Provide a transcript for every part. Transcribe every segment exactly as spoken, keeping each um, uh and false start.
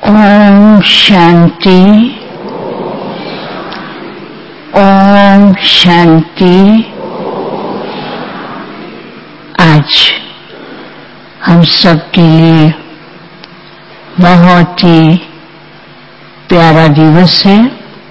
ओम शांति। ओम शांति। आज हम सब के लिए बहुत ही प्यारा दिवस है।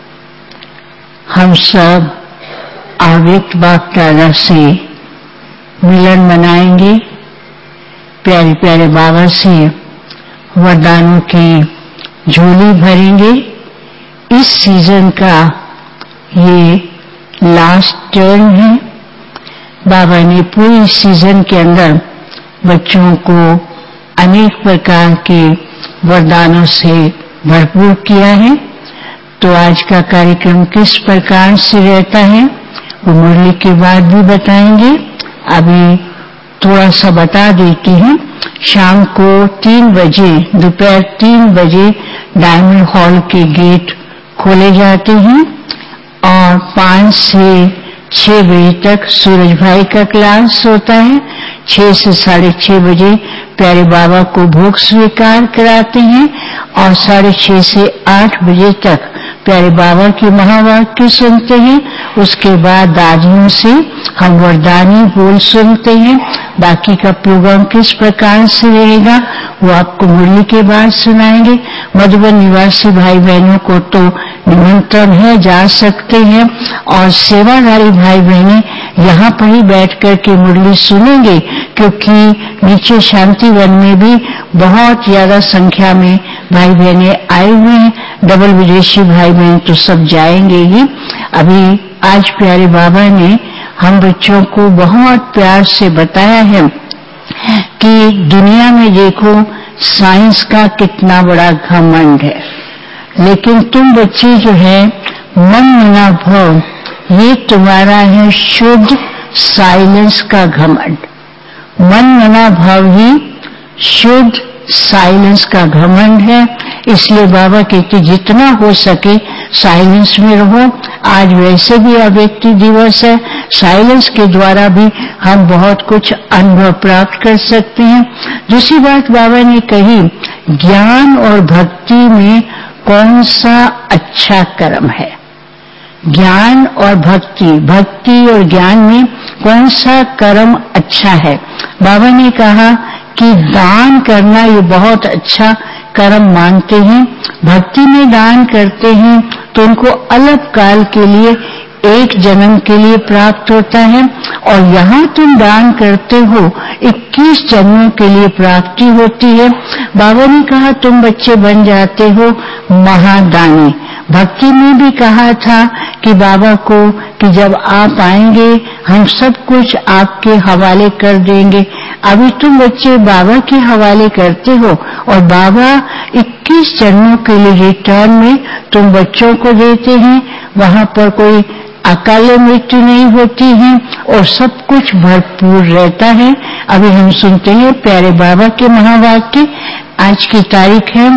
हम सब अव्यक्त बाप दादा से मिलन मनाएंगे, प्यारे प्यारे बाबा से वरदानों की झोली भरेंगे। इस सीजन का ये लास्ट टर्न है। बाबा ने पूरी सीजन के अंदर बच्चों को अनेक प्रकार के वरदानों से भरपूर किया है। तो आज का कार्यक्रम किस प्रकार से रहता है वो मुरली के बाद भी बताएंगे। अभी थोड़ा सा बता देती हूँ। शाम को तीन बजे दोपहर तीन बजे डायमंड हॉल के गेट खोले जाते हैं और पाँच से छह बजे तक सूरज भाई का क्लास होता है। छह से साढ़े छह बजे प्यारे बाबा को भोग स्वीकार कराते हैं और साढ़े छह से आठ बजे तक प्यारे बाबा के महावाक्य सुनते हैं। उसके बाद दादियों से हम वरदानी बोल सुनते हैं। बाकी का प्रोग्राम किस प्रकार से रहेगा वो आपको मुरली के बाद सुनाएंगे। मधुबन निवासी भाई बहनों को तो निमंत्रण है, जा सकते हैं और सेवाधारी भाई बहनें यहाँ पर ही बैठ कर के मुरली सुनेंगे, क्योंकि नीचे शांति वन में भी बहुत ज्यादा संख्या में भाई बहनें आए हुए हैं। डबल विदेशी भाई बहन तो सब जाएंगे ही। अभी आज प्यारे बाबा ने हम बच्चों को बहुत प्यार से बताया है कि दुनिया में देखो साइंस का कितना बड़ा घमंड है, लेकिन तुम बच्चे जो है मन मना भाव, ये तुम्हारा है शुद्ध साइलेंस का घमंड। मन मना भाव ही शुद्ध साइलेंस का घमंड है। इसलिए बाबा कहते जितना हो सके साइलेंस में रहो। आज वैसे भी अव्यक्ति दिवस है, साइलेंस के द्वारा भी हम बहुत कुछ अनुभव प्राप्त कर सकते हैं। दूसरी बात बाबा ने कही, ज्ञान और भक्ति में कौन सा अच्छा कर्म है। ज्ञान और भक्ति, भक्ति और ज्ञान में कौन सा कर्म अच्छा है। बाबा ने कहा कि दान करना ये बहुत अच्छा कर्म मानते हैं। भक्ति में दान करते हैं तो उनको अलग काल के लिए एक जन्म के लिए प्राप्त होता है, और यहाँ तुम दान करते हो इक्कीस जन्मों के लिए प्राप्ति होती है। बाबा ने कहा तुम बच्चे बन जाते हो महादानी। भक्ति में भी कहा था कि बाबा को कि जब आप आएंगे हम सब कुछ आपके हवाले कर देंगे। अभी तुम बच्चे बाबा के हवाले करते हो और बाबा इक्कीस जन्मों के लिए रिटर्न में तुम बच्चों को देते हैं। वहाँ पर कोई अकाल मृत्यु नहीं होती है और सब कुछ भरपूर रहता है। अभी हम सुनते हैं प्यारे बाबा के महावाक्य। आज की तारीख है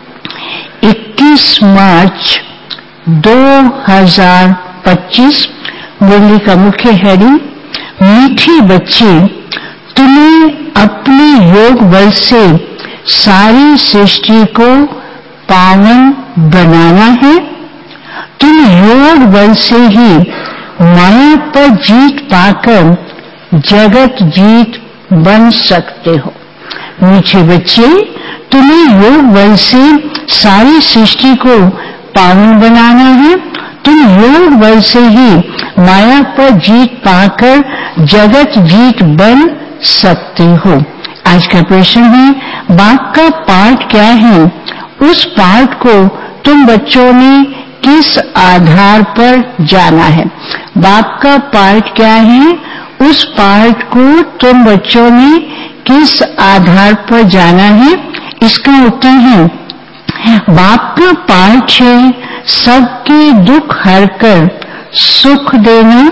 इक्कीस मार्च दो हज़ार पच्चीस। मुरली का मुख्य हेडिंग, मीठे बच्चे तुम्हें अपने योग बल से सारी सृष्टि को पावन बनाना है। तुम योग बल से ही माया पर जीत पाकर जगत जीत बन सकते हो। मीठे बच्चे तुम्हें योग बल से सारी सृष्टि को पावन बनाना है। तुम योग बल से ही माया पर जीत पाकर जगत जीत बन सकते हो। आज का प्रश्न है, बाप का पाठ क्या है? उस पाठ को तुम बच्चों ने किस आधार पर जाना है? बाप का पाठ क्या है? उस पाठ को तुम बच्चों ने किस आधार पर जाना है? इसका उत्तर है, बाप का पाठ है सबके दुख हरकर सुख देना,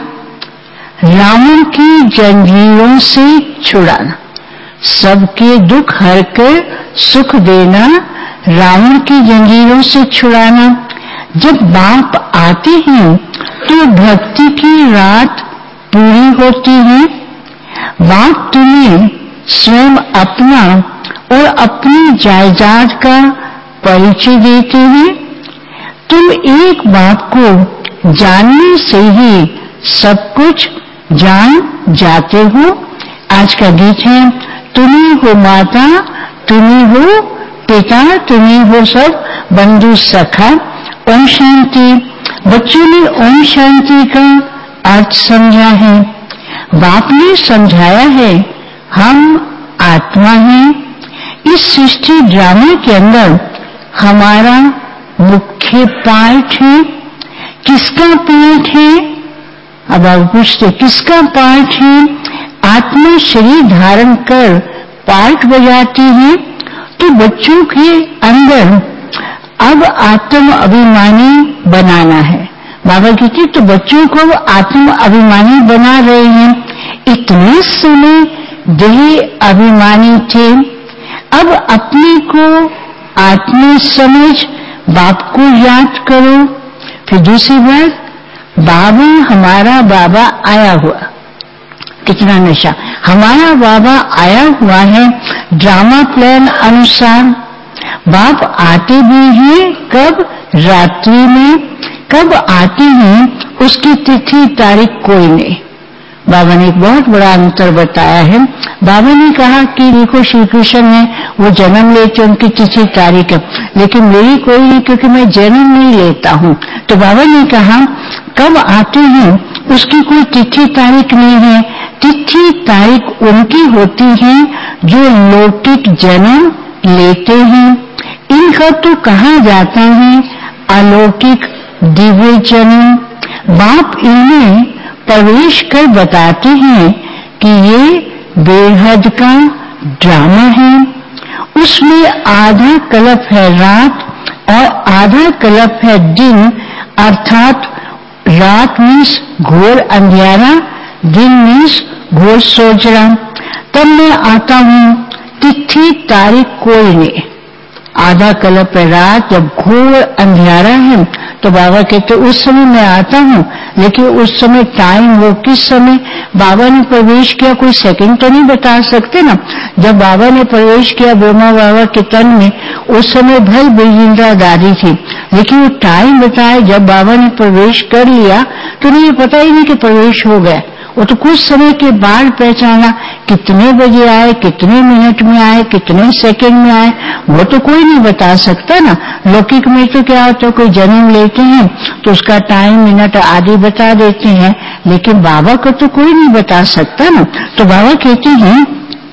रावण की जंजीरों से छुड़ाना। सबके दुख हरकर सुख देना, रावण की जंजीरों से छुड़ाना। जब बाप आते हैं तो भक्ति की रात पूरी होती है। बाप तुम्हें स्वयं अपना और अपनी जायदाद का परिचय देते हैं। तुम एक बात को जानने से ही सब कुछ जान जाते हो। आज का गीत है, तुम्ही हो माता, तुम्ही हो पिता, तुम्ही हो सब बंधु सखा। ओम शांति। बच्चों ने ओम शांति का अर्थ समझा है, बाप ने समझाया है। हम आत्मा हैं। इस सृष्टि ड्रामे के अंदर हमारा मुख्य पार्ट है। किसका पार्ट है? अब आप पूछते किसका पार्ट है? आत्मा शरीर धारण कर पार्ट बजाती है। तो बच्चों के अंदर अब आत्म अभिमानी बनाना है। बाबा कहते तो बच्चों को आत्म अभिमानी बना रहे हैं। इतने समय देह अभिमानी थे, अब अपने को आत्मा समझ बाप को याद करो। फिर दूसरी बात, बाबा हमारा बाबा आया हुआ, कितना नशा। हमारा बाबा आया हुआ है ड्रामा प्लान अनुसार। बाप आते भी हैं कब? रात्रि में। कब आते हैं उसकी तिथि तारीख कोई नहीं। बाबा ने एक बहुत बड़ा अंतर बताया है। बाबा ने कहा कि देखो श्री कृष्ण है, वो जन्म लेते उनकी तिथि तारीख है, लेकिन मेरी कोई नहीं, क्योंकि मैं जन्म नहीं लेता हूँ। तो बाबा ने कहा कब आते हैं उसकी कोई तिथि तारीख नहीं है। तिथि तारीख उनकी होती है जो लौकिक जन्म लेते हैं। इनका तो कहा जाता है अलौकिक दिव्य जन्म। बाप इनमें प्रवेश कर बताते हैं कि ये बेहद का ड्रामा है। उसमें आधा कल्प है रात और आधा कल्प है दिन, अर्थात रात मीन्स घोर अंधियारा, दिन मीन्स घोर सोचना। तब मैं आता हूँ, तिथि तारीख कोई नहीं। आधा कल्प है रात, जब घोर अंधियारा है तो बाबा कहते उस समय मैं आता हूँ, लेकिन उस समय टाइम वो किस समय बाबा ने प्रवेश किया कोई सेकंड तो नहीं बता सकते ना। जब बाबा ने प्रवेश किया ब्रह्मा बाबा के तन में, उस समय भाई बिजिंद्रा दादी थी, लेकिन वो टाइम बताया जब बाबा ने प्रवेश कर लिया तो उन्हें पता ही नहीं कि प्रवेश हो गया। वो तो कुछ समय के बाद पहचाना, कितने बजे आए, कितने मिनट में आए, कितने सेकंड में आए, वो तो कोई नहीं बता सकता ना। लौकिक में तो क्या होता है, कोई जन्म लेते हैं तो उसका टाइम मिनट आदि बता देते हैं, लेकिन बाबा को तो कोई नहीं बता सकता ना। तो बाबा कहते हैं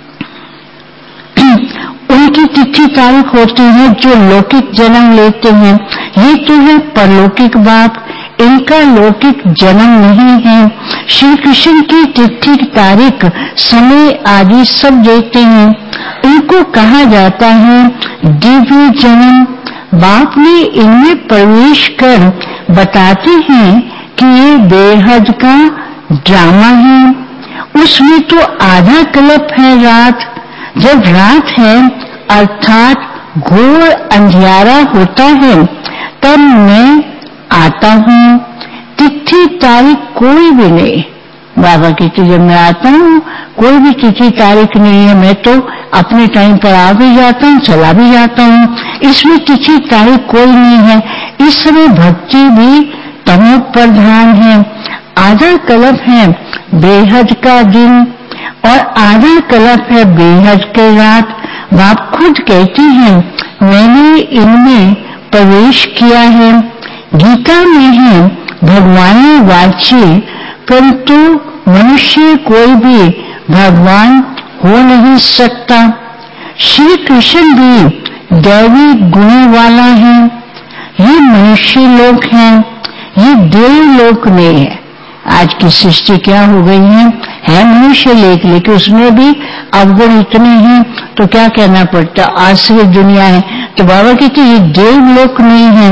उनकी तिथि तारीख होती है जो लौकिक जन्म लेते हैं। ये तो है परलौकिक बाप, इनका लौकिक जन्म नहीं है। श्री कृष्ण की तिथि तारीख समय आदि सब देते हैं। इनको कहा जाता है दिव्य जन्म। बाप ने इनमें प्रवेश कर बताते हैं कि ये बेहद का ड्रामा है। उसमें तो आधा कल्प है रात। जब रात है अर्थात घोर अंधियारा होता है तब मैं आता हूँ। तिथि तारीख कोई भी नहीं। बाबा कहते जब मैं आता हूँ कोई भी तिथि तारीख नहीं है, मैं तो अपने टाइम पर आ भी जाता हूँ, चला भी जाता हूँ। इसमें तिथि तारीख कोई नहीं है। इस समय भक्ति भी तमो प्रधान है। आधा कल्प है बेहद का दिन और आधा कल्प है बेहद के रात। बाप खुद कहते हैं मैंने इनमें प्रवेश किया है। गीता में है भगवान वाच्य, परंतु मनुष्य कोई भी भगवान हो नहीं सकता। श्री कृष्ण भी दैवी गुण वाला है। ये मनुष्य लोक है, ये देव लोक में है। आज की सृष्टि क्या हो गई है, है मनुष्य लेख, लेकिन उसमें भी अवगुण इतने हैं तो क्या कहना पड़ता, आश्रित दुनिया है। तो बाबा कहते ये देव लोक नहीं है।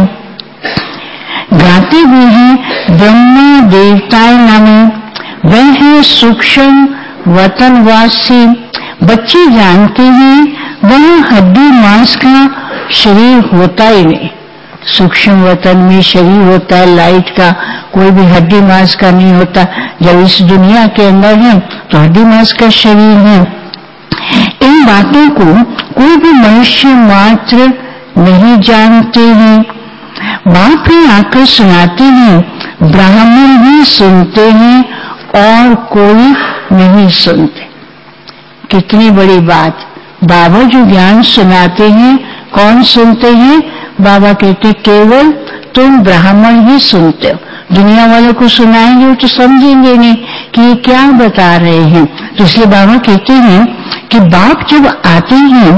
गाते भी हैं ब्रह्मा देवताएं नामे, वह है सूक्ष्म वतनवासी। बच्चे जानते हैं वह हड्डी मांस का शरीर होता ही नहीं। सूक्ष्म वतन में शरीर होता है लाइट का, कोई भी हड्डी मांस का नहीं होता। जब इस दुनिया के अंदर है तो हड्डी मांस का शरीर है। इन बातों को कोई भी मनुष्य मात्र नहीं जानते हैं। बाप ही आकर सुनाते हैं, ब्राह्मण ही सुनते हैं और कोई नहीं सुनते। कितनी बड़ी बात। बाबा जो ज्ञान सुनाते हैं, कौन सुनते हैं? बाबा कहते केवल तुम ब्राह्मण ही सुनते हो। दुनिया वालों को सुनाएंगे तो समझेंगे नहीं कि ये क्या बता रहे हैं। तो इसलिए बाबा कहते हैं कि बाप जब आते हैं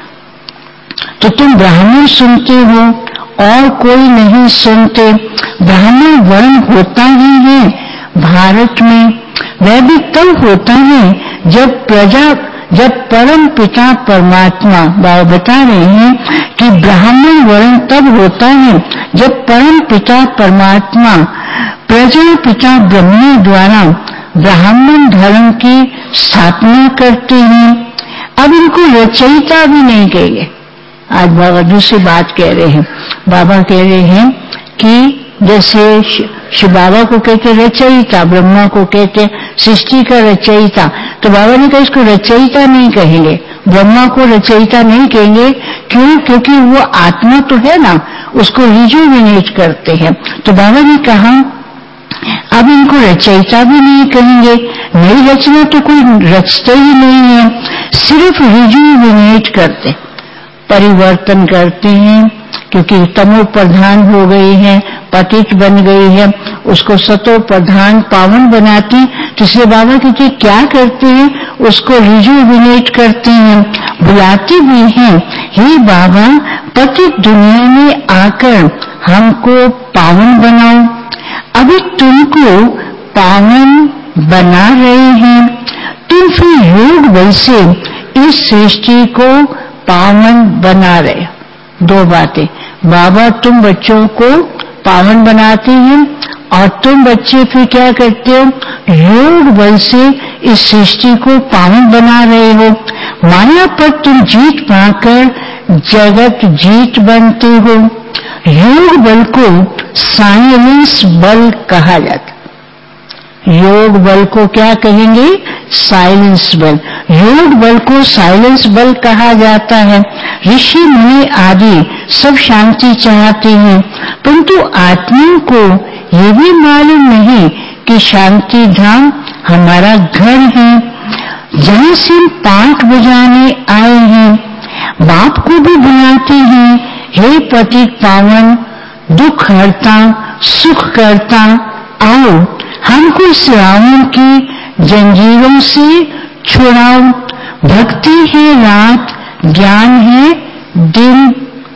तो तुम ब्राह्मण सुनते हो और कोई नहीं सुनते। ब्राह्मण वर्ण होता ही है भारत में। वह भी तब होता है जब प्रजा जब परम पिता परमात्मा, बाबा बता रहे हैं कि ब्राह्मण वर्ण तब होता है जब परम पिता परमात्मा प्रजा पिता ब्रह्मा द्वारा ब्राह्मण धर्म की स्थापना करते हैं। अब इनको रचयिता भी नहीं कहेंगे। आज बाबा दूसरी बात कह रहे हैं। बाबा कह रहे हैं कि जैसे शिव बाबा को कहते रचयिता, ब्रह्मा को कहते सृष्टि का रचयिता, तो बाबा ने कहा इसको रचयिता नहीं कहेंगे, ब्रह्मा को रचयिता नहीं कहेंगे। क्यों? क्योंकि वो आत्मा तो है ना, उसको रिजुविनेट करते हैं। तो बाबा ने कहा अब इनको रचयिता भी नहीं कहेंगे, नई रचना तो कोई रचते ही नहीं है, सिर्फ रिजुविनेट करते, परिवर्तन करते हैं। क्योंकि तमो प्रधान हो गई है, पतित बन गई है, उसको सतो प्रधान पावन बनाती। तो इसलिए बाबा कहते क्या करते हैं? उसको रिजुविनेट करते हैं, बुलाते भी हैं, हे बाबा पतित दुनिया में आकर हमको पावन बनाओ। अभी तुमको पावन बना रहे हैं, तुम फिर योग बल से इस सृष्टि को पावन बना रहे। दो बातें, बाबा तुम बच्चों को पावन बनाते हैं और तुम बच्चे फिर क्या करते हो? योग बल से इस सृष्टि को पावन बना रहे हो। माया पर तुम जीत पाकर जगत जीत बनते हो। योग बल को साइलेंस बल कहा जाता। योग बल को क्या कहेंगे? साइलेंस बल। योग बल को साइलेंस बल कहा जाता है। ऋषि मुनि आदि सब शांति चाहते हैं, परंतु आत्मा को ये भी मालूम नहीं कि शांति धाम हमारा घर है, जहाँ से हम पाठ बजाने आए हैं। बाप को भी बुलाते हैं, हे पतित पावन दुख हरता सुख करता, आओ हमको इस रावण की जंजीरों से छुड़ाओ। भक्ति है रात, ज्ञान है दिन।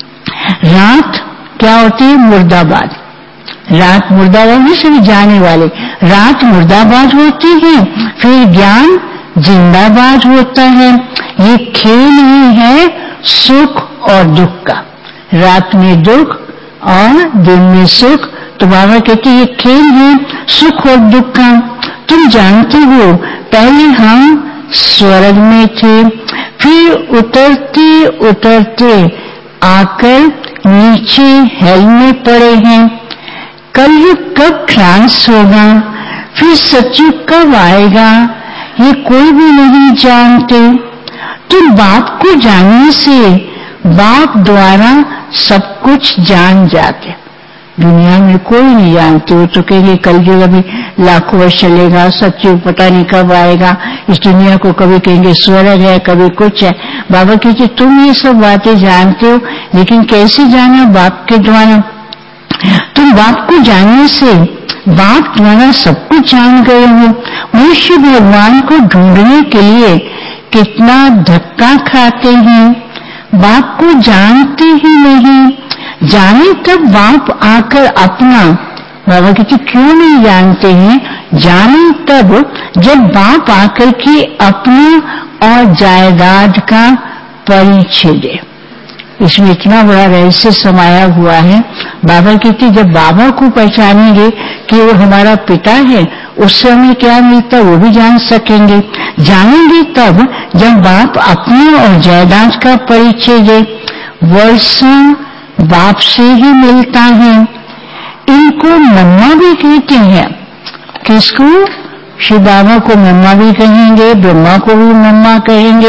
रात क्या होती है? मुर्दाबाद। रात मुर्दाबाद नहीं, सिर्फ जाने वाले। रात मुर्दाबाद होती है, फिर ज्ञान जिंदाबाद होता है। ये खेल ही है सुख और दुख का। रात में दुख और दिन में सुख। तो बाबा कहते ये खेल है सुख और दुख का। तुम जानते हो पहले हम स्वर्ग में थे, फिर उतरते उतरते आकर नीचे हेल में पड़े हैं। कलयुग कब क्रांस होगा, फिर सतयुग कब आएगा, ये कोई भी नहीं जानते। तुम बाप को जानने से बाप द्वारा सब कुछ जान जाते। दुनिया में कोई नहीं जानते। वो तो कहेंगे कलयुग अभी लाखों वर्ष चलेगा, सतयुग पता नहीं कब आएगा। इस दुनिया को कभी कहेंगे स्वर्ग है, कभी कुछ है। बाबा कहते तुम ये सब बातें जानते हो, लेकिन कैसे जाना? बाप के द्वारा। तुम बाप को जानने से बाप द्वारा सब कुछ जान गए हो। मनुष्य भगवान को ढूंढने के लिए कितना धक्का खाते हैं, बाप को जानते ही नहीं। जाने तब बाप आकर अपना, बाबा कहते क्यों नहीं जानते हैं? जाने तब जब बाप आकर के अपना और जायदाद का परिचय दे। इसमें इतना बड़ा रहस्य समाया हुआ है। बाबा कहते जब बाबा को पहचानेंगे कि वो हमारा पिता है, उससे हमें क्या मिलता वो भी जान सकेंगे। जानेंगे तब जब बाप अपने और जायदाद का परिचय दे। वर्षा बाप से ही मिलता है। इनको मम्मा भी कहते हैं। किसको? शिव बाबा को मम्मा भी कहेंगे, ब्रह्मा को भी मम्मा कहेंगे।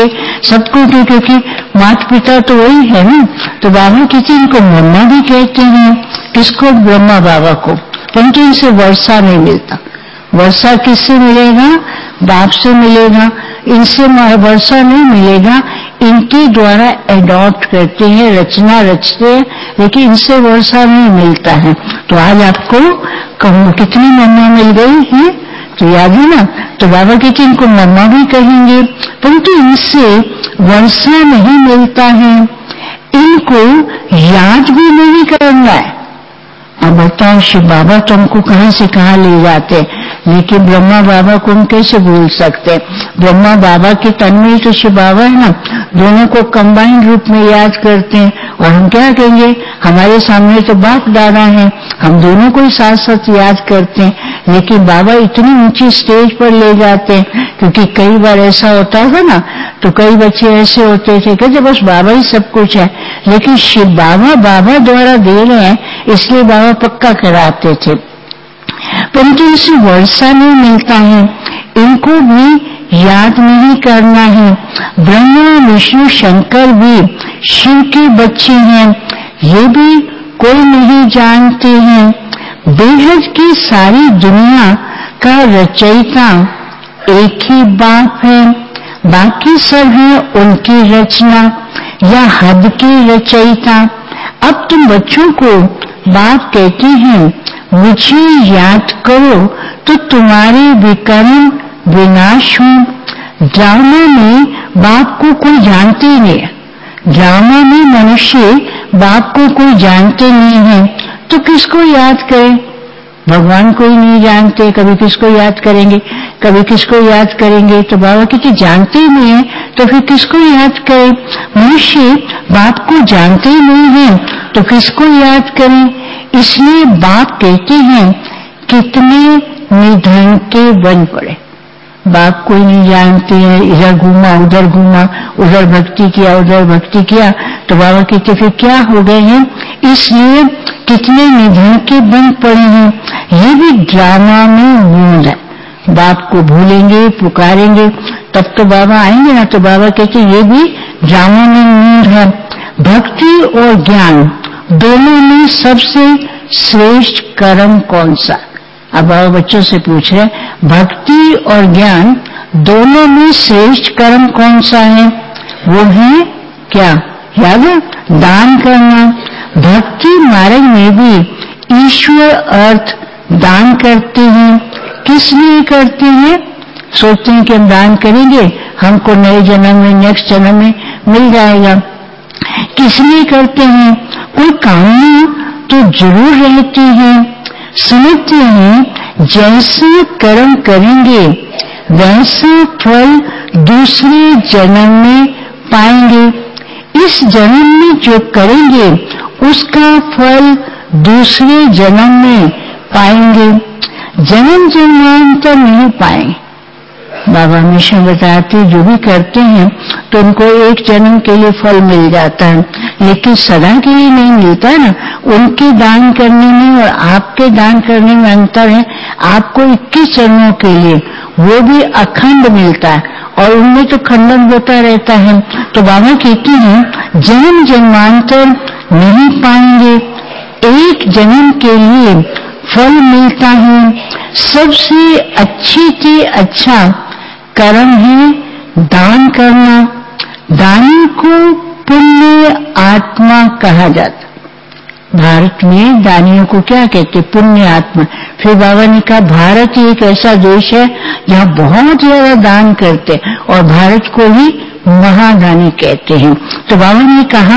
सबको, क्योंकि माता पिता तो वही है ना। तो बाबा कहते हैं इनको मम्मा भी कहते हैं। किसको? ब्रह्मा बाबा को। परंतु इनसे वर्षा नहीं मिलता। वर्षा किससे मिलेगा? बाप से मिलेगा। इनसे वर्षा नहीं मिलेगा, इनके द्वारा एडॉप्ट करते हैं, रचना रचते हैं, लेकिन इनसे वर्षा नहीं मिलता है। तो आज आपको कितनी मम्मा मिल गई है तो याद है ना। तो बाबा कहते इनको मम्मा भी कहेंगे, परंतु इनसे वर्षा नहीं मिलता है, इनको याद भी नहीं करना है। अब बताओ शिव बाबा तो हमको कहां से कहां ले जाते, लेकिन ब्रह्मा बाबा को हम कैसे भूल सकते? ब्रह्मा बाबा के तन में तो शिव बाबा है ना, दोनों को कंबाइंड रूप में याद करते हैं। और हम क्या कहेंगे, हमारे सामने तो बाप दादा है, हम दोनों को ही साथ साथ याद करते हैं। लेकिन बाबा इतनी ऊंची स्टेज पर ले जाते हैं, क्योंकि कई बार ऐसा होता है ना, तो कई बच्चे ऐसे होते थे कहते बस बाबा ही सब कुछ है, लेकिन शिव बाबा बाबा द्वारा दे रहे हैं, इसलिए बाबा पक्का कराते थे। परंतु इसे वर्षा नहीं मिलता है, इनको भी याद नहीं करना है। ब्रह्मा विष्णु शंकर भी शिव के बच्चे हैं, ये भी कोई नहीं जानते हैं। बेहद की सारी दुनिया का रचयिता एक ही बाप है, बाकी सब है उनकी रचना या हद के रचयिता। अब तुम बच्चों को बाप कहते हैं मुझे याद करो तो तुम्हारे विकर्म विनाश हो। ड्रामा में बाप को कोई जानते ही नहीं है, ड्रामा में मनुष्य बाप को कोई जानते नहीं है, तो किसको याद करें? भगवान को ही नहीं जानते, कभी किसको याद करेंगे, कभी किसको याद करेंगे? तो बाबा कहते जानते ही नहीं है, तो फिर किसको याद करें? मनुष्य बाप को जानते ही नहीं है, तो किसको याद करें? इसलिए बाप कहते हैं कितने निधन के बन पड़े, बाप को ही नहीं जानते हैं, इधर घूमा उधर घूमा, उधर भक्ति किया उधर भक्ति किया, तो बाबा कहते फिर क्या हो गए हैं? इसलिए कितने निधन के बन पड़े हैं। ये भी ड्रामा में मूड है, बाप को भूलेंगे पुकारेंगे तब तो बाबा आएंगे ना। तो बाबा कहते ये भी ड्रामा में मूड है। भक्ति और ज्ञान दोनों में सबसे श्रेष्ठ कर्म कौन सा? अब बाबा बच्चों से पूछ रहे भक्ति और ज्ञान दोनों में श्रेष्ठ कर्म कौन सा है? वो है क्या? याद है? दान करना। भक्ति मार्ग में भी ईश्वर अर्थ दान करते हैं। किस लिए करते हैं? सोचते हैं कि हम दान करेंगे हमको नए जन्म में नेक्स्ट जन्म में मिल जाएगा। किस लिए करते हैं? कोई कामना तो जरूर रहती है। समझते हैं जैसे कर्म करेंगे वैसा फल दूसरे जन्म में पाएंगे। इस जन्म में जो करेंगे उसका फल दूसरे जन्म में पाएंगे, जन्म जन्मांतर नहीं पाएंगे। बाबा हमेशा बताते जो भी करते हैं तो उनको एक जन्म के लिए फल मिल जाता है, लेकिन सदा के लिए नहीं मिलता है ना। उनके दान करने में और आपके दान करने में अंतर है। आपको इक्कीस जन्मों के लिए वो भी अखंड मिलता है और उनमें तो खंडन होता रहता है। तो बाबा कहते हैं जन्म जन्मांतर नहीं पाएंगे, एक जन्म के लिए फल मिलता है। सबसे अच्छे से अच्छा कर्म है दान करना। दानी को पुण्य आत्मा कहा जाता। भारत में दानियों को क्या कहते? पुण्य आत्मा। फिर बाबा ने कहा भारत एक ऐसा देश है जहाँ बहुत ज्यादा दान करते और भारत को ही महादानी कहते हैं। तो बाबा ने कहा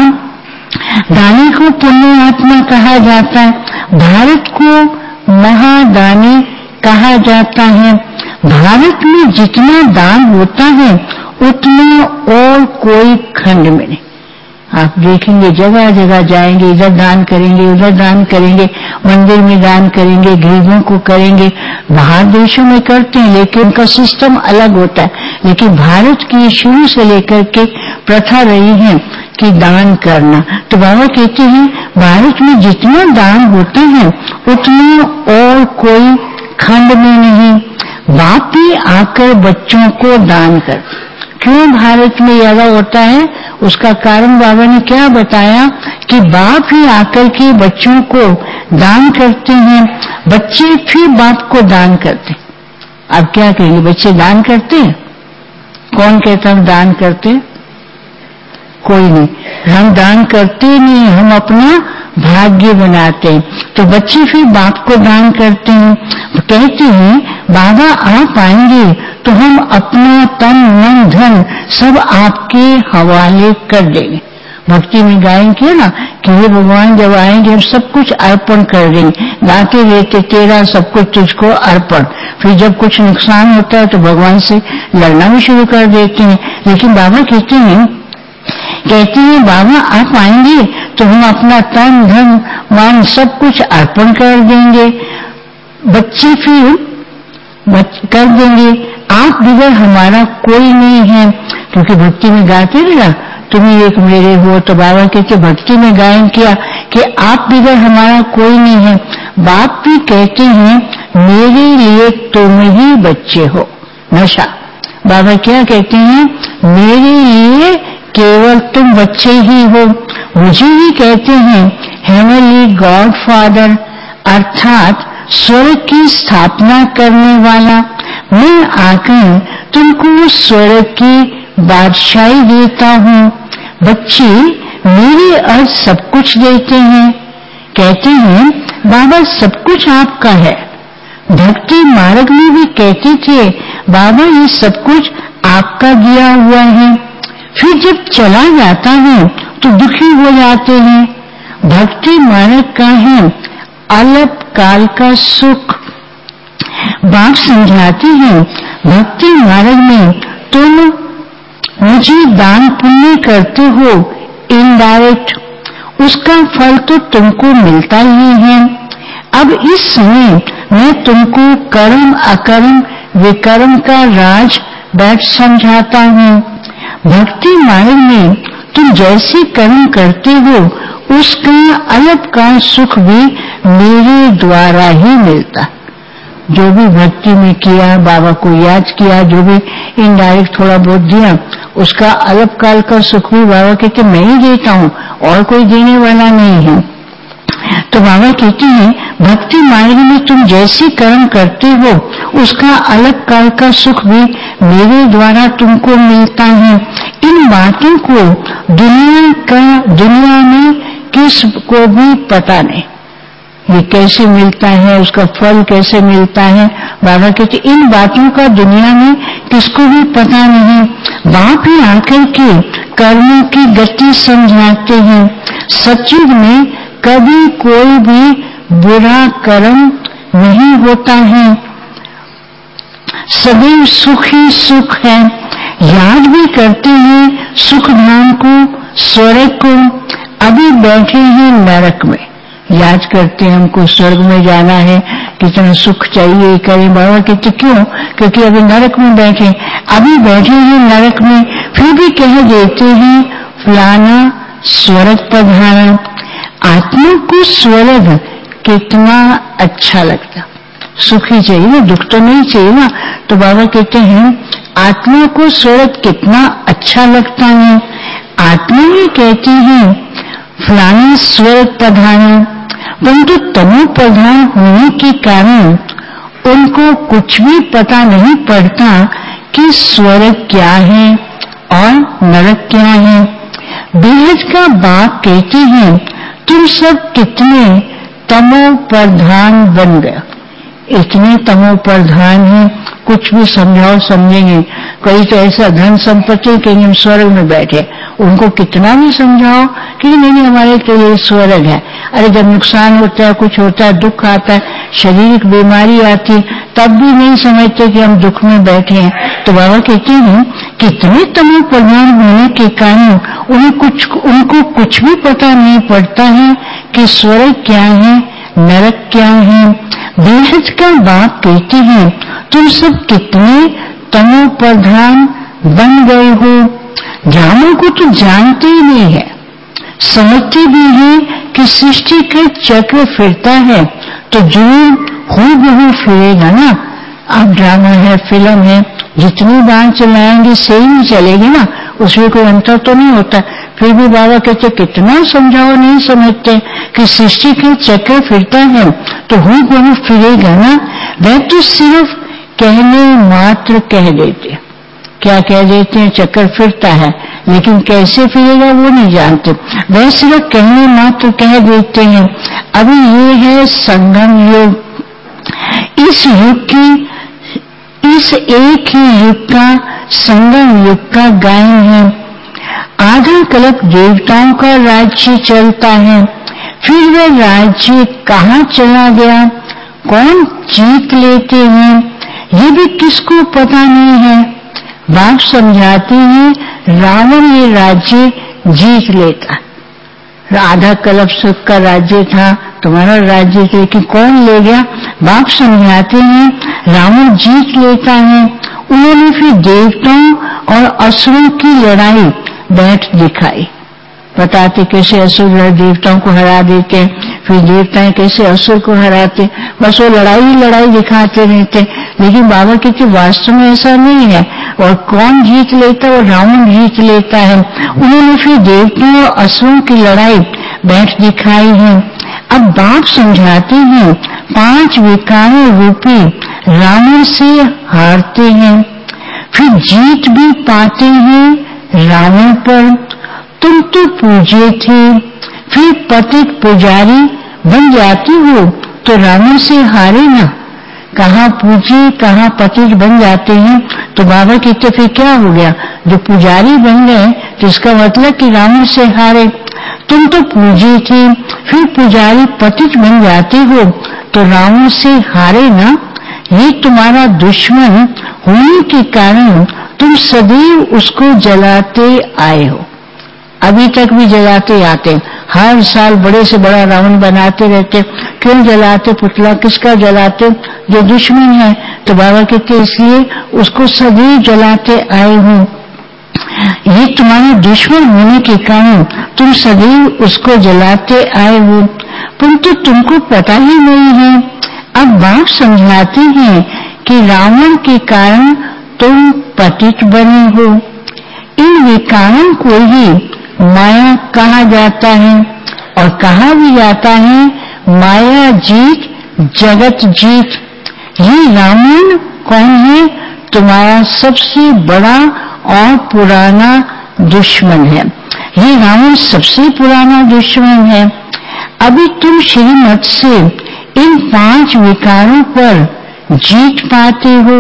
दानी को पुण्य आत्मा कहा जाता है, भारत को महादानी कहा जाता है। भारत में जितना दान होता है उतना और कोई खंड में नहीं। आप देखेंगे जगह जगह जाएंगे, इधर दान करेंगे उधर दान करेंगे, मंदिर में दान करेंगे, गरीबों को करेंगे। बाहर देशों में करते हैं लेकिन उनका सिस्टम अलग होता है। लेकिन भारत की शुरू से लेकर के प्रथा रही है कि दान करना। तो बाबा कहते हैं भारत में जितना दान होता है उतना और कोई खंड में नहीं। बाप भी आकर बच्चों को दान कर, क्यों भारत में ज्यादा होता है? उसका कारण बाबा ने क्या बताया कि बाप ही आकर के बच्चों को दान करते हैं, बच्चे फिर बाप को दान करते हैं। अब क्या कहेंगे, बच्चे दान करते हैं? कौन कहता हम दान करते? कोई नहीं। हम दान करते नहीं, हम अपना भाग्य बनाते हैं। तो बच्चे फिर बाप को दान करते हैं, कहते हैं बाबा आप आएंगे तो हम अपना तन मन धन सब आपके हवाले कर देंगे। भक्ति में गाएंगे ना कि हे भगवान जब आएंगे हम सब कुछ अर्पण कर देंगे, गाते रहते तेरा सब कुछ तुझको अर्पण। फिर जब कुछ नुकसान होता है तो भगवान से लड़ना भी शुरू कर देते हैं। लेकिन बाबा कहते हैं कहते हैं बाबा आप आएंगे तो हम अपना तन धन मान सब कुछ अर्पण कर देंगे। बच्चे फिर बच, कर देंगे आप बिगड़ हमारा कोई नहीं है, क्योंकि भक्ति में गाते ना तुम ही एक मेरे हो। तो बाबा कहते भक्ति में गायन किया कि आप बिगड़ हमारा कोई नहीं है। बाप भी कहते हैं मेरे लिए तुम ही बच्चे हो। नशा बाबा क्या कहते हैं, मेरे लिए केवल तुम बच्चे ही हो। मुझे ही कहते हैं हेवनली गॉड फादर, अर्थात स्वर्ग की स्थापना करने वाला। मैं आकर तुमको स्वर्ग की बादशाही देता हूँ। बच्चे मेरे अर्थ सब कुछ देते हैं, कहते हैं बाबा सब कुछ आपका है। भक्ति मार्ग में भी कहते थे बाबा ये सब कुछ आपका दिया हुआ है। फिर जब चला जाता है तो दुखी हो जाते हैं। भक्ति मार्ग का है अल्प काल का सुख। बाप समझाते हैं भक्ति मार्ग में तुम मुझे दान पुण्य करते हो इनडायरेक्ट, उसका फल तो तुमको मिलता ही है। अब इस समय मैं तुमको कर्म अकर्म विकर्म का राज बैठ समझाता हूँ। भक्ति मार्ग में तुम जैसे कर्म करते हो उसका अल्प का सुख भी मेरे द्वारा ही मिलता। जो भी भक्ति में किया, बाबा को याद किया, जो भी इनडायरेक्ट थोड़ा बहुत दिया, उसका अल्प काल का सुख भी बाबा कहते मैं ही देता हूँ और कोई देने वाला नहीं है। तो बाबा कहते हैं भक्ति मार्ग में तुम जैसे कर्म करते हो उसका अल्प काल का सुख भी मेरे द्वारा तुमको मिलता है। इन बातों को दुनिया का दुनिया में किस को भी पता नहीं, ये कैसे मिलता है, उसका फल कैसे मिलता है। बाबा कहते इन बातों का दुनिया में किसको भी पता नहीं। बाप ही आकर के कर्मों की गति समझाते हैं। सचयुग में कभी कोई भी बुरा कर्म नहीं होता है, सदैव सुख ही सुख है। याद भी करते हैं सुख धाम को, स्वर्ग को। अभी बैठे हैं नरक में, याद करते हैं हमको स्वर्ग में जाना है, कितना सुख चाहिए करें। बाबा कहते क्यों, क्योंकि अभी नरक में बैठे, अभी बैठे हैं नरक में, फिर भी कह देते हैं फलाना स्वर्ग पधारा। आत्मा को स्वर्ग कितना अच्छा लगता, सुख ही चाहिए ना, दुख तो नहीं चाहिए ना। तो बाबा कहते हैं आत्मा को स्वर्ग कितना अच्छा लगता है। आत्मा ही कहती है फलाना स्वर्ग पधारा, परंतु तमो प्रधान होने के कारण उनको कुछ भी पता नहीं पड़ता कि स्वर्ग क्या है और नरक क्या है। बेहद का बाप कहते हैं तुम सब कितने तमो प्रधान बन गए, इतने तमो प्रधान है, कुछ भी समझाओ समझेंगे। कई तो ऐसा धन संपत्ति कहीं हम स्वर्ग में बैठे, उनको कितना भी समझाओ कि नहीं नहीं हमारे के लिए स्वर्ग है। अरे जब नुकसान होता है, कुछ होता है, दुख आता है, शारीरिक बीमारी आती है, तब भी नहीं समझते कि हम दुख में बैठे हैं। तो बाबा कहते हैं कितने तमो प्रधान होने के कारण उन्हें कुछ उनको कुछ भी पता नहीं पड़ता है कि स्वर्ग क्या है, नरक क्या है। बेहद का बाप कहते हैं तुम सब कितने तमो प्रधान बन गए हो। ज्ञानों को तो जानते ही नहीं है, समझते भी है कि सृष्टि का चक्र फिरता है तो जो हूबहू फिरेगा ना। अब ड्रामा है, फिल्म है, जितनी बाण चलाएंगे सेम ही चलेगी ना, उसमें कोई अंतर तो नहीं होता। फिर भी बाबा कहते कितना समझाओ नहीं समझते कि सृष्टि का चक्र फिरता है तो हुई गुण फिरेगा ना। वह तो सिर्फ कहने मात्र कह देते। क्या कह देते हैं? चक्कर फिरता है, लेकिन कैसे फिरेगा वो नहीं जानते। वह सिर्फ कहने मात्र कह देते हैं। अभी ये है संगम युग। इस युग की, इस एक ही युग का संगम युग का गायन है। आधा कल्प देवताओं का राज्य चलता है, फिर वह राज्य कहाँ चला गया, कौन जीत लेते हैं, ये भी किसको पता नहीं है। बाप समझाते हैं रावण ये राज्य जीत लेता। आधा कल्प सुख का राज्य था, तुम्हारा राज्य थे कि कौन ले गया। बाप समझाते हैं रावण जीत लेता है। उन्होंने फिर देवताओं और असुरों की लड़ाई बैठ दिखाई। बताते कैसे असुर देवताओं को हरा देते, फिर देवताएं कैसे असुर को हराते। बस वो लड़ाई ही लड़ाई दिखाते रहते। लेकिन बाबा कहते वास्तव में ऐसा नहीं है। और कौन जीत लेता है? वो रावण जीत लेता है। उन्होंने फिर देवताओं और असुरों की लड़ाई बैठ दिखाई है। अब बाप समझाते हैं पांच विकारों रूपी रावण से हारते हैं, फिर जीत भी पाते हैं रावण पर। तुम तो पूजे थे, फिर पतित पुजारी बन जाते हो तो रावण से हारे ना। कहाँ पूजे कहाँ पतित बन जाते हैं। तो बाबा कहते फिर क्या हो गया? जो पुजारी बन गए तो इसका मतलब कि रावण से हारे। तुम तो पूजे थे, फिर पुजारी पतित बन जाते हो तो रावण से हारे ना। ये तुम्हारा दुश्मन होने के कारण तुम सदैव उसको जलाते आए हो। अभी तक भी जलाते आते, हर साल बड़े से बड़ा रावण बनाते रहते। क्यों जलाते? पुतला किसका जलाते? जो दुश्मन है। तो बाबा कहते इसलिए उसको सदैव जलाते आए हो। ये तुम्हारे दुश्मन होने के कारण तुम सदैव उसको जलाते आए हो, परंतु तुमको पता ही नहीं है। अब बाप समझाते हैं कि रावण के कारण तुम पतित बने हो। इन विकारों को ही माया कहा जाता है और कहा भी जाता है माया जीत जगत जीत। ये रावण कौन है? तुम्हारा सबसे बड़ा और पुराना दुश्मन है। ये रावण सबसे पुराना दुश्मन है। अभी तुम श्रीमत से इन पांच विकारों पर जीत पाते हो।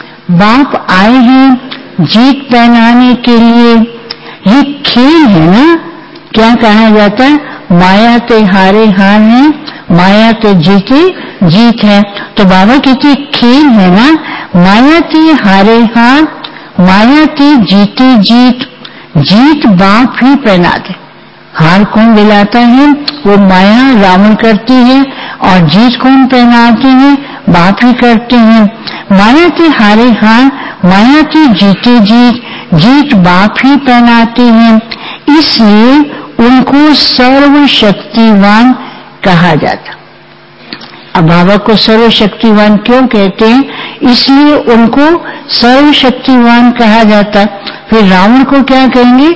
बाप आए हैं जीत पहनाने के लिए। ये खेल है ना। क्या कहा जाता है? माया ते हारे हार है, माया ते जीते जीत है। तो बाबा कहते खेल है ना। माया ते हारे हार, माया ते जीते जीत। जीत बाप ही पहनाते, हार कौन दिलाता है? वो माया रावण करती है। और जीत कौन पहनाते हैं? बाप ही करते हैं। माया ते हारे हार, माया ते जीते जीत। जीत बाप ही पहनाते हैं, इसलिए उनको सर्वशक्तिवान कहा जाता। अब बाबा को सर्वशक्तिवान क्यों कहते हैं? इसलिए उनको सर्वशक्तिवान कहा जाता। फिर रावण को क्या कहेंगे?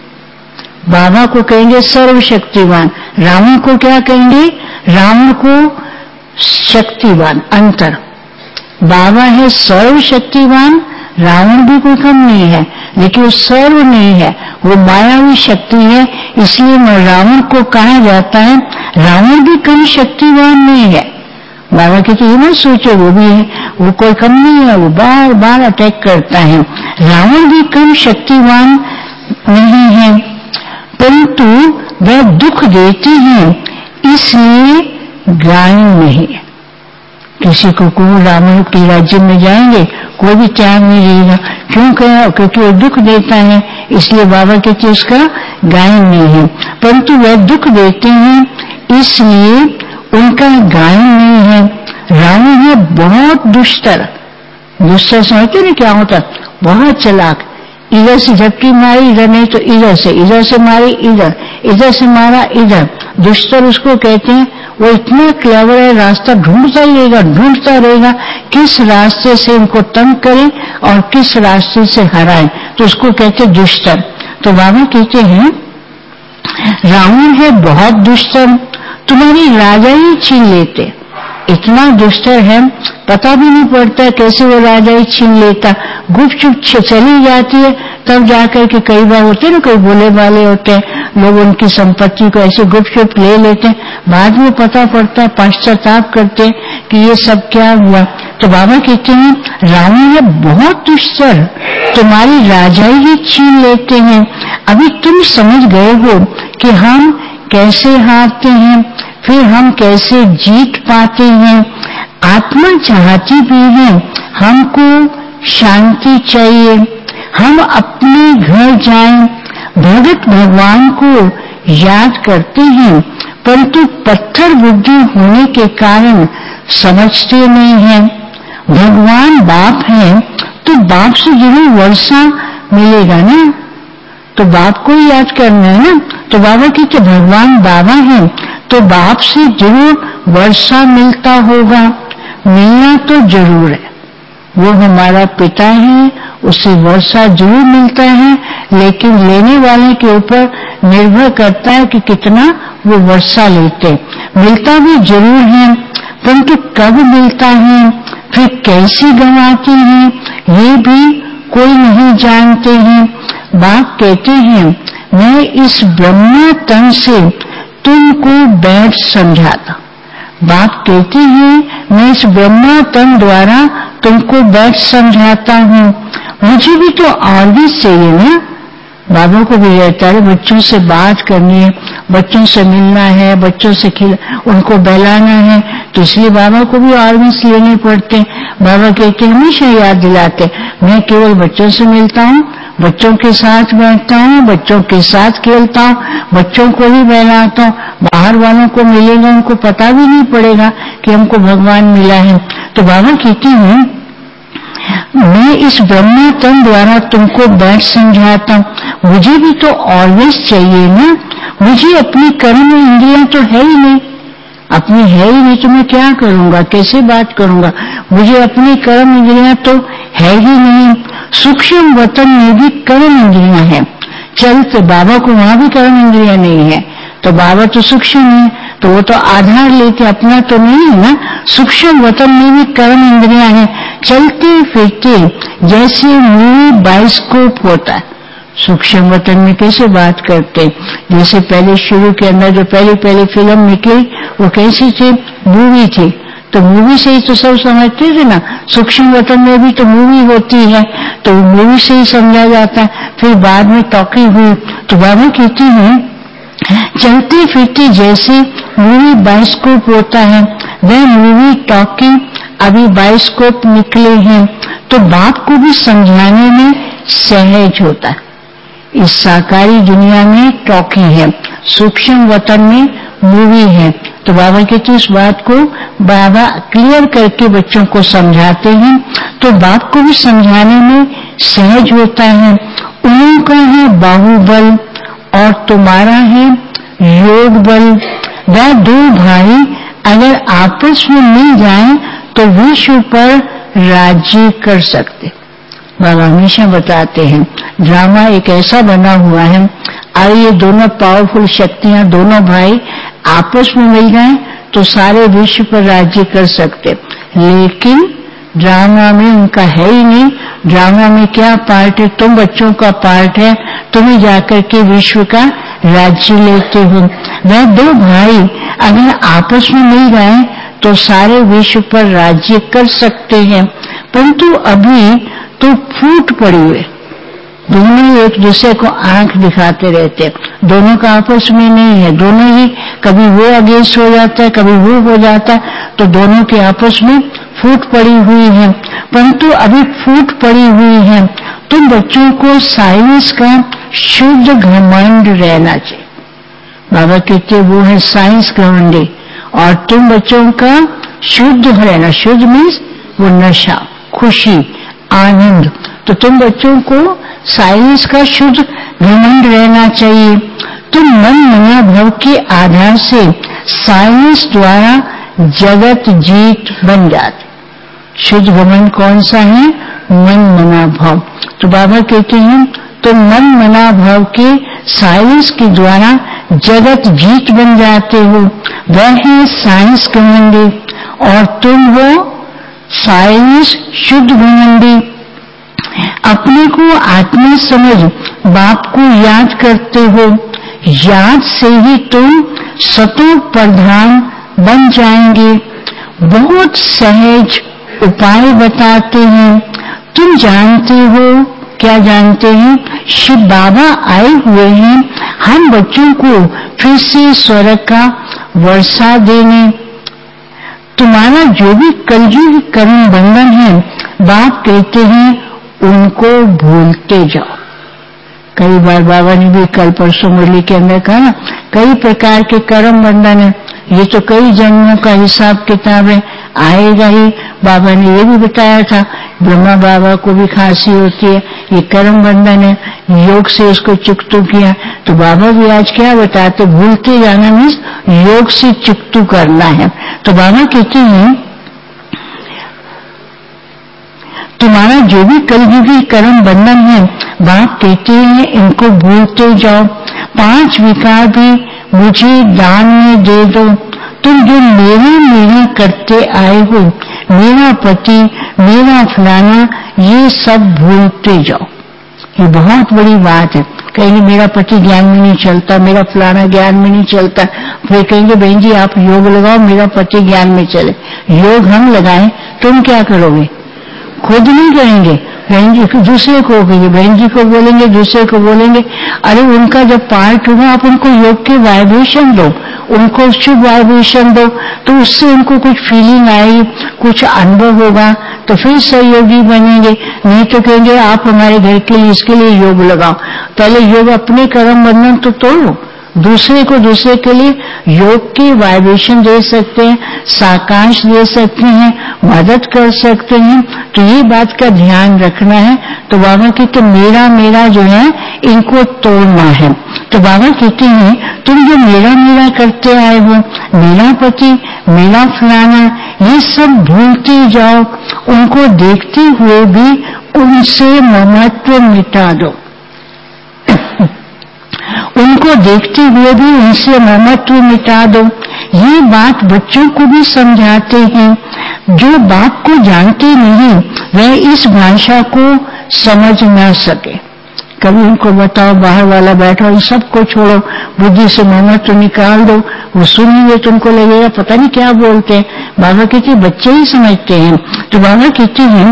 बाबा को कहेंगे सर्वशक्तिवान। रावण को क्या कहेंगे? रावण को शक्तिवान। अंतर, बाबा है सर्वशक्तिवान, रावण भी कोई कम नहीं है, लेकिन वो सर्व नहीं है, वो मायावी शक्ति है। इसलिए रावण को कहा जाता है रावण भी कम शक्तिवान नहीं है। बाबा कहते ये मत सोचो वो भी है, वो कोई कम नहीं है, वो बार बार अटैक करता है। रावण भी कम शक्तिवान नहीं है, परंतु वह दुख देते हैं, इसलिए गायन नहीं है। किसी को को रावण के राज्य में जाएंगे कोई भी त्याग नहीं रहेगा। क्यों कहा? क्योंकि वो दुख देता है, इसलिए बाबा कहते उसका गायन नहीं है। परंतु वह दुख देते हैं, इसलिए उनका गायन नहीं है। रावण है बहुत दुष्टर। दुष्टर समझते ना क्या होता? बहुत चालाक। इधर से झपकी मारी, इधर नहीं तो इधर से, इधर से मारी इधर, इधर से मारा इधर। दुष्टर उसको कहते हैं। वो इतना क्लेवर है, रास्ता ढूंढता ही रहेगा ढूंढता रहेगा किस रास्ते से इनको तंग करे और किस रास्ते से हराए। तो उसको कहते दुष्टर। तो बाबा कहते हैं रावण है बहुत दुष्टर, तुम्हारी राजा ही छीन लेते, इतना दुष्टर है, पता भी नहीं पड़ता कैसे वो राजा ही छीन लेता, गुपचुप चली जाती है। तब जाकर के कई बार होते ना, कोई बोले वाले होते हैं, लोग उनकी संपत्ति को ऐसे गुपचुप ले लेते हैं, बाद में पता पड़ता है, पश्चाताप करते हैं कि ये सब क्या हुआ। तो बाबा कहते हैं रावण है बहुत दुष्टर, तुम्हारी राजा ही छीन लेते हैं। अभी तुम समझ गए हो कि हम कैसे हारते हैं, फिर हम कैसे जीत पाते हैं। आत्मा चाहती भी है, हमको शांति चाहिए, हम अपने घर जाएं, भगत भगवान को याद करते हैं, परंतु पत्थर बुद्धि होने के कारण समझते नहीं हैं। भगवान बाप है तो बाप से जरूर वर्षा मिलेगा ना, तो बाप को ही याद करना है ना। तो बाबा कहते भगवान बाबा है तो बाप से जरूर वर्षा मिलता होगा, मिलना तो जरूर है, वो हमारा पिता है, उससे वर्षा जरूर मिलता है, लेकिन लेने वाले के ऊपर निर्भर करता है कि कितना वो वर्षा लेते। मिलता भी जरूर है, परंतु कब मिलता है, फिर कैसे गंवाते हैं, ये भी कोई नहीं जानते हैं। बाप कहते हैं मैं इस ब्रह्मा तन से तुमको बैठ समझाता। बाप कहते हैं मैं इस ब्रह्मा तन द्वारा तुमको बैठ समझाता हूँ। मुझे भी तो और भी चाहिए ना, बाबा को भी रहता है बच्चों से बात करनी है, बच्चों से मिलना है, बच्चों से खिल उनको बहलाना है, तो इसलिए बाबा को भी ऑर्गन्स लेने पड़ते हैं। बाबा कहते हमेशा याद दिलाते मैं केवल बच्चों से मिलता हूँ, बच्चों के साथ बैठता हूँ, बच्चों के साथ खेलता हूँ, बच्चों को ही बहलाता हूँ, बाहर वालों को मिलेगा उनको पता भी नहीं पड़ेगा कि हमको भगवान मिला है। तो बाबा कहती हूँ मैं इस ब्रह्मा तन द्वारा तुमको बैठ समझाता हूँ। मुझे भी तो ऑलवेज चाहिए ना, मुझे अपनी कर्म इंद्रियां तो है ही नहीं, अपनी है ही नहीं तो मैं क्या करूंगा, कैसे बात करूंगा। मुझे अपनी कर्म इंद्रियां तो है ही नहीं। सूक्ष्म वतन में भी कर्म इंद्रियां हैं, चलते बाबा को वहां भी कर्म इंद्रियां नहीं है, तो बाबा तो सूक्ष्म है, तो वो तो आधार लेते अपना तो नहीं है ना। सूक्ष्म वतन में भी कर्म इंद्रियां हैं, चलते फिरते जैसे मूवी बाइस्कोप होता है। सूक्ष्म वतन में कैसे बात करते, जैसे पहले शुरू के अंदर जो पहली पहली फिल्म निकली वो कैसी थी, मूवी थी, तो मूवी से ही तो सब समझते थे ना। सूक्ष्म वतन में भी तो मूवी होती है, तो मूवी से ही समझा जाता है। फिर बाद में टॉकी हुई, तो बाबा कहती हैं चलते फिरते जैसे मूवी बाइस्कोप होता है, वह मूवी टॉकी अभी बाइस्कोप निकले हैं, तो बाप को भी समझाने में सहज होता है। इस साकारी दुनिया में टॉकी है, सूक्ष्म वतन में मूवी है, तो बाबा कहते इस बात को बाबा क्लियर करके बच्चों को समझाते हैं, तो बाप को भी समझाने में सहज होता है। उनका है बाहुबल और तुम्हारा है योग बल। वह दो भाई अगर आपस में मिल जाएं तो विश्व पर राज्य कर सकते। बाबा हमेशा बताते हैं ड्रामा एक ऐसा बना हुआ है, अगर ये दोनों पावरफुल शक्तियां दोनों भाई आपस में मिल जाएं तो सारे विश्व पर राज्य कर सकते, लेकिन ड्रामा में उनका है ही नहीं। ड्रामा में क्या पार्ट है, तुम बच्चों का पार्ट है, तुम्हें जाकर के विश्व का राज्य लेते हो। वह दो भाई अगर आपस में मिल जाएं तो सारे विश्व पर राज्य कर सकते हैं, परंतु अभी तो फूट पड़ी हुए, दोनों एक दूसरे को आंख दिखाते रहते, दोनों का आपस में नहीं है, दोनों ही कभी वो अगेंस्ट हो जाता है कभी वो हो जाता है, तो दोनों के आपस में फूट पड़ी हुई है, परंतु अभी फूट पड़ी हुई है। तुम बच्चों को साइंस का शुद्ध घमंड रहना चाहिए। बाबा कहते वो है साइंस घमंडी, और तुम बच्चों का शुद्ध रहना, शुद्ध मीन्स वो नशा, खुशी, आनंद, तो तुम बच्चों को साइंस का शुद्ध घमंड रहना चाहिए। तुम मन मना भव के आधार से साइंस द्वारा जगत जीत बन जाते। शुद्ध घमंड कौन सा है? मन मना भाव। तो बाबा कहते हैं तो मन मना भाव के साइंस के द्वारा जगत जीत बन जाते हो, वह है साइंस घमंडी, और तुम हो साइंस शुद्ध घमंडी। अपने को आत्मा समझ बाप को याद करते हो, याद से ही तुम सतो प्रधान बन जाएंगे। बहुत सहज उपाय बताते हैं, तुम जानते हो। क्या जानते हैं? शिव बाबा आए हुए हैं हम बच्चों को फिर से स्वर्ग का वर्षा देने। तुम्हारा जो भी कलयुग कर्म बंधन है, बाप कहते हैं उनको भूलते जाओ। कई बार बाबा ने भी कल परसों मुरली के अंदर कहा ना, कई प्रकार के कर्म बंधन है, ये तो कई जन्मों का हिसाब किताब है, आएगा ही। बाबा ने ये भी बताया था, ब्रह्मा बाबा को भी खांसी होती है, ये कर्म बंधन है, योग से इसको चुकतू किया। तो बाबा भी आज क्या बताते, भूलते जाना मीन्स योग से चुकतू करना है। तो बाबा कहते हैं तुम्हारा जो भी कलयुगी कर्म बंधन है, बाप कहते हैं इनको भूलते जाओ। पांच विकार भी मुझे दान में दे दो। तुम जो मेरा मेरा करते आए हो, मेरा पति, मेरा फलाना, ये सब भूलते जाओ। ये बहुत बड़ी बात है। कहेंगे मेरा पति ज्ञान में नहीं चलता, मेरा फलाना ज्ञान में नहीं चलता, फिर कहेंगे बहन जी आप योग लगाओ मेरा पति ज्ञान में चले। योग हम लगाएं, तुम क्या करोगे? खुद नहीं करेंगे, बहन जी दूसरे को कहेंगे, बहन जी को बोलेंगे, दूसरे को बोलेंगे। अरे उनका जब पार्ट होगा आप उनको योग के वाइब्रेशन दो, उनको शुभ वाइब्रेशन दो, तो उससे उनको कुछ फीलिंग आई, कुछ अनुभव होगा, तो फिर सहयोगी बनेंगे। नहीं तो कहेंगे आप हमारे घर के लिए इसके लिए योग लगाओ। पहले योग अपने कर्म बंधन तो तोड़ो, दूसरे को दूसरे के लिए योग के वाइब्रेशन दे सकते हैं, साकांश दे सकते हैं, मदद कर सकते हैं। तो ये बात का ध्यान रखना है। तो बाबा कहते मेरा मेरा जो है इनको तोड़ना है। तो बाबा कहते हैं तुम जो मेरा मेरा करते आए हो, मेरा पति, मेरा फलाना, ये सब भूलते जाओ। उनको देखते हुए भी उनसे ममत्व मिटा दो। उनको देखते हुए भी उनसे ममत्व मिटा दो। ये बात बच्चों को भी समझाते हैं। जो बाप को जानते नहीं वह इस भाषा को समझ ना सके। कभी उनको बताओ बाहर वाला बैठा, इन सबको छोड़ो, बुद्धि से ममत्व निकाल दो, वो सुनिए तुमको लगेगा पता नहीं क्या बोलते हैं। बाबा कहते बच्चे ही समझते हैं। तो बाबा कहते हैं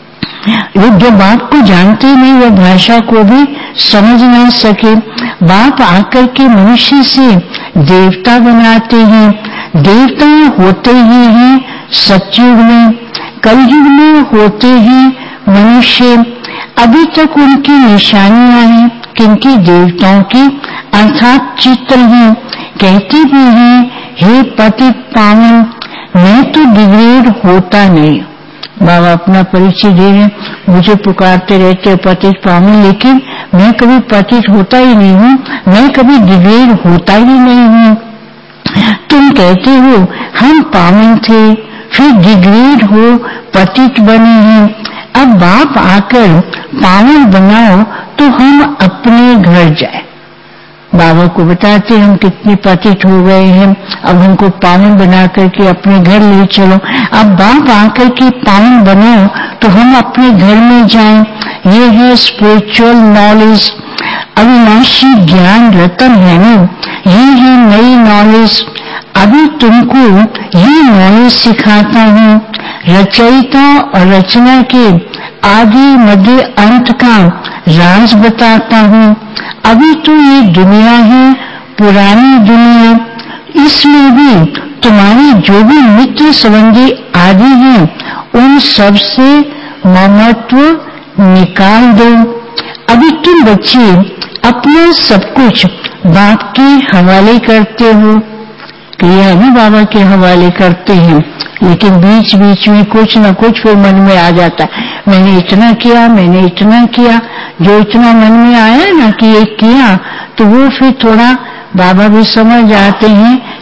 जो बाप को जानते नहीं वह भाषा को भी समझ ना सके। बाप आकर के मनुष्य से देवता बनाते हैं। देवता होते ही हैं सतयुग में, कलयुग में होते हैं मनुष्य। अभी तक उनकी निशानियां हैं किनकी? देवताओं की, अर्थात चित्र हैं। कहते भी हैं हे पतित पावन, मैं तो डिग्रेड होता नहीं। बाबा अपना परिचय दे रहे, मुझे पुकारते रहते पतित पावन, लेकिन मैं कभी पतित होता ही नहीं हूँ, मैं कभी डिग्रेड होता ही नहीं हूँ। तुम कहते हो हम पावन थे, फिर डिग्रेड हो, पतित बने हैं। अब बाप आकर पावन बनाओ तो हम अपने घर जाए। बाबा को बताते हम कितने पतित हो गए हैं, अब हमको पावन बना करके अपने घर ले चलो। अब बाप आकर के पावन बनाओ तो हम अपने घर में जाएं। ये है स्पिरिचुअल नॉलेज, अविनाशी ज्ञान रतन है ना, ये है नई नॉलेज। अभी तुमको ये नॉलेज सिखाता हूँ। रचयिता और रचना के आदि मध्य अंत का राज बताता हूँ। अभी तो ये दुनिया है पुरानी दुनिया, इसमें भी तुम्हारी जो भी मित्र संबंधी आदि हैं उन सब से ममत्व निकाल दो। अभी तुम बच्चे अपना सब कुछ बाप के हवाले करते हो, क्रिया भी बाबा के हवाले करते हैं, लेकिन बीच बीच में कुछ न कुछ फिर मन में आ जाता है, मैंने इतना किया, मैंने इतना किया। जो इतना मन में आया ना कि ये किया, तो वो फिर थोड़ा बाबा भी समझ आते हैं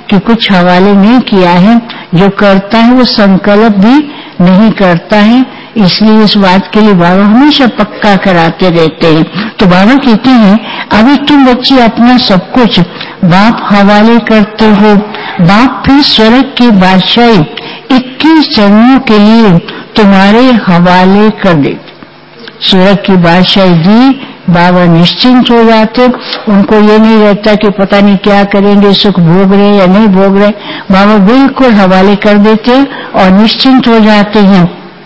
कि कुछ हवाले नहीं किया है। जो करता है वो संकल्प भी नहीं करता है, इसलिए इस बात के लिए बाबा हमेशा पक्का कराते रहते हैं। तो बाबा कहते हैं अभी तुम बच्चे अपना सब कुछ बाप हवाले करते हो। बाप फिर स्वर्ग की बादशाही इक्कीस जन्मों के लिए तुम्हारे हवाले कर देते। स्वर्ग की बादशाही दी, बाबा निश्चिंत हो जाते। उनको ये नहीं रहता कि पता नहीं क्या करेंगे, सुख भोग रहे या नहीं भोग रहे। बाबा बिल्कुल हवाले कर देते और निश्चिंत हो जाते हैं।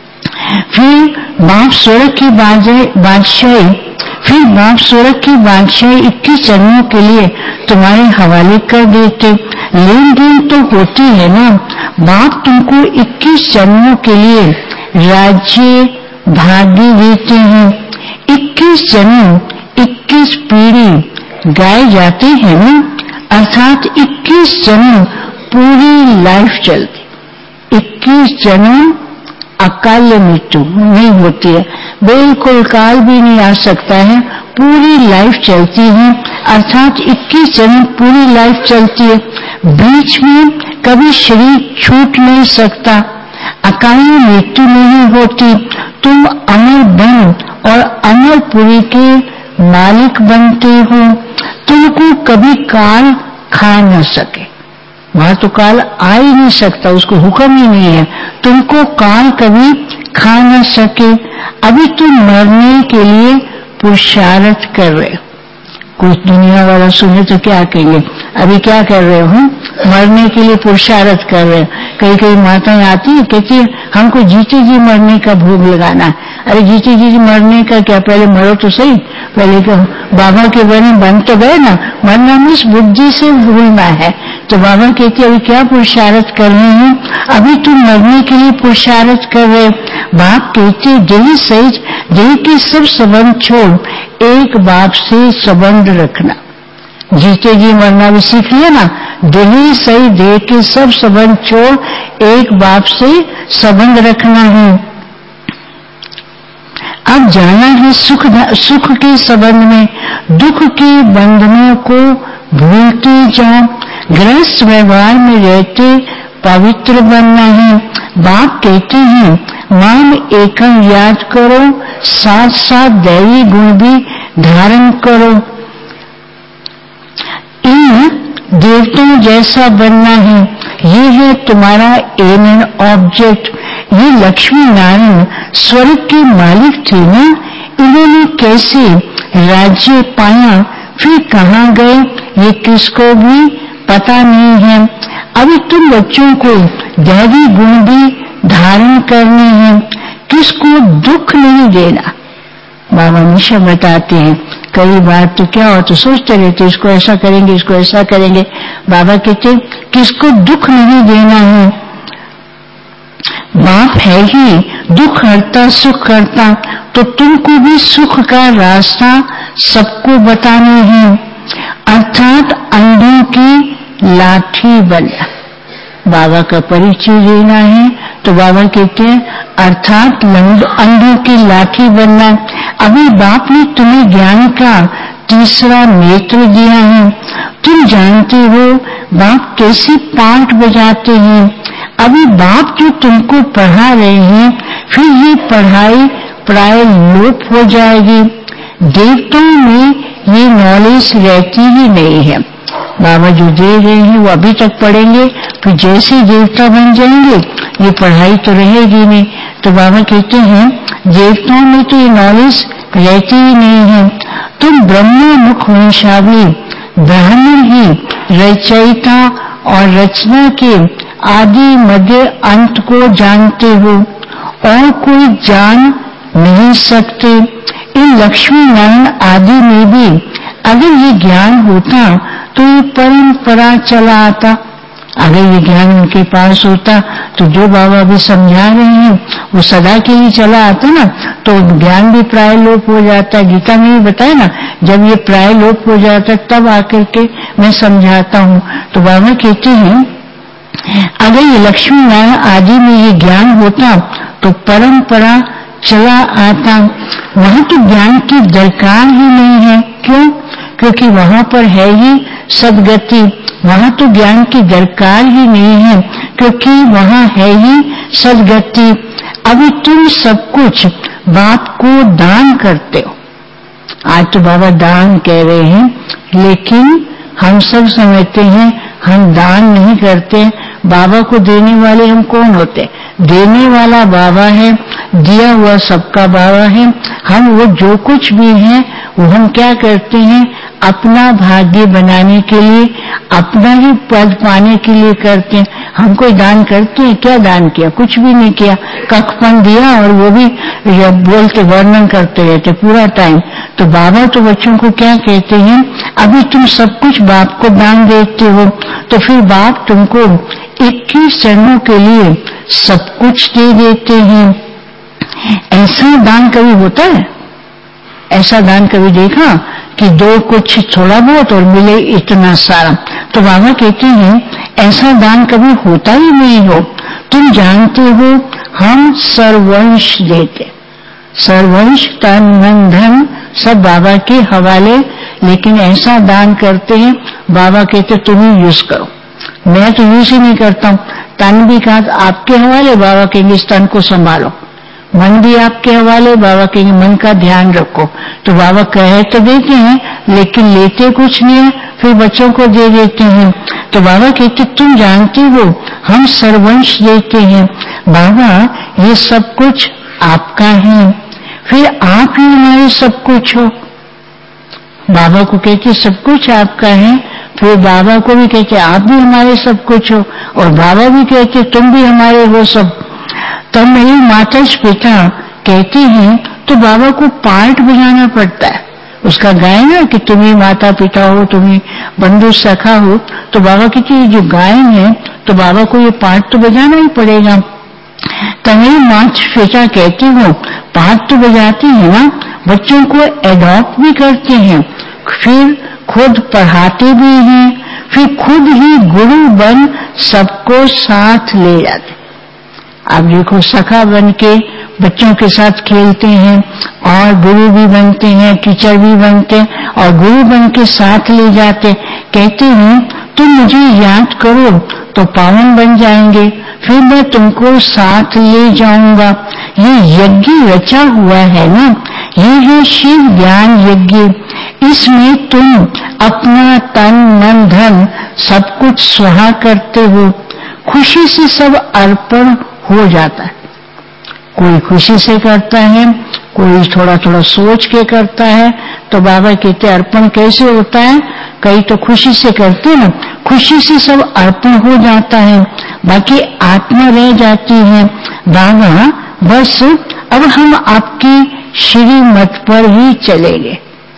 फिर बाप स्वर्ग की बादशाही फिर बाप स्वर्ग की बादशाही इक्कीस जन्मों के लिए तुम्हारे हवाले कर देते। लेन देन तो होती है ना। बाप तुमको इक्कीस जन्मों के लिए राज्य भाग्य देते हैं। इक्कीस जन्म इक्कीस पीढ़ी गाए जाते हैं ना, अर्थात इक्कीस जन्म पूरी लाइफ चलती। इक्कीस जन्म अकाल मृत्यु नहीं होती है, बिल्कुल काल भी नहीं आ सकता है, पूरी लाइफ चलती है। अर्थात इक्कीस जन्म पूरी लाइफ चलती है। बीच में कभी शरीर छूट नहीं सकता, अकाल मृत्यु नहीं होती। तुम अमर बन और अमरपुरी के मालिक बनते हो। तुमको कभी काल खा न सके, वहां तो काल आ ही नहीं सकता, उसको हुक्म ही नहीं है। तुमको काल कभी खा न सके। अभी तुम मरने के लिए पुरुषार्थ कर रहे हो। कुछ दुनिया वाला सुने तो क्या कहेंगे, अभी क्या कर रहे हो, मरने के लिए पुरुषार्थ कर रहे हो। कई कई माताएं आती है, कहती है हमको जीते जी मरने का भोग लगाना है। अरे जीते जी मरने का क्या, पहले मरो तो सही। पहले तो बाबा के बने बन तो गए ना, मरना मीन्स बुद्धि से भूलना है। तो बाबा कहते अभी क्या पुरुषार्थ कर रहे हैं, अभी तुम मरने के लिए पुरुषार्थ कर रहे। बाप कहते देह सहित देह के सब संबंध छोड़ एक बाप से संबंध रखना। जीते जी मरना भी सीख लिया ना, देह सही देह के सब संबंध छोड़ एक बाप से संबंध रखना है। अब जाना है सुख सुख के संबंध में, दुख के बंधनों को भूलते जाओ। गृहस्थ व्यवहार में रहते पवित्र बनना है। बाप कहते हैं माम एकम याद करो, साथ साथ दैवी गुण भी धारण करो। इन देवताओं जैसा बनना है, ये है तुम्हारा एम एंड ऑब्जेक्ट। ये लक्ष्मी नारायण स्वर्ग के मालिक थे ना, इन्होंने कैसे राज्य पाया, फिर कहाँ गए, ये किसको भी पता नहीं है। अभी तुम बच्चों को दैवी गुण भी धारण करने हैं, किसको दुख नहीं देना। बाबा हमेशा बताते हैं, कई बार तो क्या हो तो सोचते रहते इसको ऐसा करेंगे इसको ऐसा करेंगे। बाबा कहते किसको दुख नहीं देना है। बाप है ही दुख हरता सुख करता, तो तुमको भी सुख का रास्ता सबको बताना है। अर्थात अंधों की लाठी बनना, बाबा का परिचय देना है। तो बाबा कहते हैं अर्थात अंधों की लाठी बनना। अभी बाप ने तुम्हें ज्ञान का तीसरा नेत्र दिया है। तुम जानते हो बाप कैसे पाठ बजाते हैं। अभी बाप जो तुमको पढ़ा रहे हैं, फिर ये पढ़ाई प्राय लोप हो जाएगी। देवताओं में ये नॉलेज रहती ही नहीं है। बाबा जो दे रहे हैं वो अभी तक पढ़ेंगे, फिर जैसे देवता बन जाएंगे ये पढ़ाई तो रहेगी नहीं। तो बाबा कहते हैं देवताओं में तो ये नॉलेज रहती ही नहीं है। तुम ब्रह्म मुख वंशावली ब्राह्मण ही रचयिता और रचना के आदि मध्य अंत को जानते हो, और कोई जान नहीं सकते। इन लक्ष्मी नारायण आदि में भी अगर ये ज्ञान होता तो ये परंपरा चला आता। अगर ये ज्ञान उनके पास होता तो जो बाबा अभी समझा रहे हैं वो सदा के लिए चला आता ना, तो ज्ञान भी प्राय लोप हो जाता। गीता में भी बताया ना, जब ये प्राय लोप हो जाता तब आकर के मैं समझाता हूँ। तो बाबा कहते हैं अगर ये लक्ष्मी नारायण आदि में ये ज्ञान होता तो परंपरा चला आता। वहां तो ज्ञान की दरकार ही नहीं है। क्यों? क्योंकि वहां पर है ही सदगति, वहां तो ज्ञान की दरकार ही नहीं है, क्योंकि वहां है ही सदगति। अभी तुम सब कुछ बाप को दान करते हो। आज तो बाबा दान कह रहे हैं, लेकिन हम सब समझते हैं हम दान नहीं करते। बाबा को देने वाले हम कौन होते? देने वाला बाबा है, दिया हुआ सबका बाबा है। हम वो जो कुछ भी हैं वो हम क्या करते हैं? अपना भाग्य बनाने के लिए, अपना ही पद पाने के लिए करते हैं। हम कोई दान करते हैं? क्या दान किया? कुछ भी नहीं किया। कखपन दिया और वो भी बोलते वर्णन करते रहते पूरा टाइम। तो बाबा तो बच्चों को क्या कहते हैं? अभी तुम सब कुछ बाप को दान देते हो, तो फिर बाप तुमको इक्कीस जन्मों के लिए सब कुछ दे देते हैं। ऐसा दान कभी होता है? ऐसा दान कभी देखा कि दो कुछ थोड़ा बहुत और मिले इतना सारा? तो बाबा कहते हैं ऐसा दान कभी होता ही नहीं हो। तुम जानते हो हम सर्वंश देते, सर्वंश तन मन धन सब बाबा के हवाले, लेकिन ऐसा दान करते हैं बाबा कहते तुम ही यूज करो। मैं तो यूज ही नहीं करता हूँ। तन भी कहा आपके हवाले, बाबा कहेंगे इस तन को संभालो। मन भी आपके हवाले, बाबा कहेंगे मन का ध्यान रखो। तो बाबा कहे तो देते हैं, लेकिन लेते कुछ नहीं है, फिर बच्चों को दे देते हैं। तो बाबा कहते तुम जानते हो हम सर्वंश देते हैं। बाबा ये सब कुछ आपका है, फिर आप ही हमारे सब कुछ हो। बाबा को कहते सब कुछ आपका है, फिर बाबा को भी कहते आप भी हमारे सब कुछ हो, और बाबा भी कहते तुम भी हमारे हो सब। तब मेरी माता पिता कहते हैं तो बाबा को पार्ट बजाना पड़ता है। उसका गायन है कि तुम ही माता पिता हो, तुम ही बंधु सखा हो। तो बाबा कहते ये जो गायन है तो बाबा को ये पार्ट तो बजाना ही पड़ेगा। तो मेरी माता पिता कहती हो पार्ट तो बजाती है ना, बच्चों को एडॉप्ट भी करते हैं, फिर खुद पढ़ाते भी हैं, फिर खुद ही गुरु बन सबको साथ ले जाते। आप देखो सखा बन के बच्चों के साथ खेलते हैं और गुरु भी बनते हैं, टीचर भी बनते हैं और गुरु बन के साथ ले जाते। कहते हैं तुम मुझे याद करो तो पावन बन जाएंगे, फिर मैं तुमको साथ ले जाऊंगा। ये यज्ञ रचा हुआ है ना, ये है शिव ज्ञान यज्ञ। इसमें तुम अपना तन मन धन सब कुछ स्वाहा करते हो। खुशी से सब अर्पण हो जाता है। कोई खुशी से करता है, कोई थोड़ा थोड़ा सोच के करता है। तो बाबा कहते अर्पण कैसे होता है? कई तो खुशी से करते ना, खुशी से सब अर्पण हो जाता है, बाकी आत्मा रह जाती है। बाबा बस अब हम आपकी श्रीमत पर ही चलेंगे।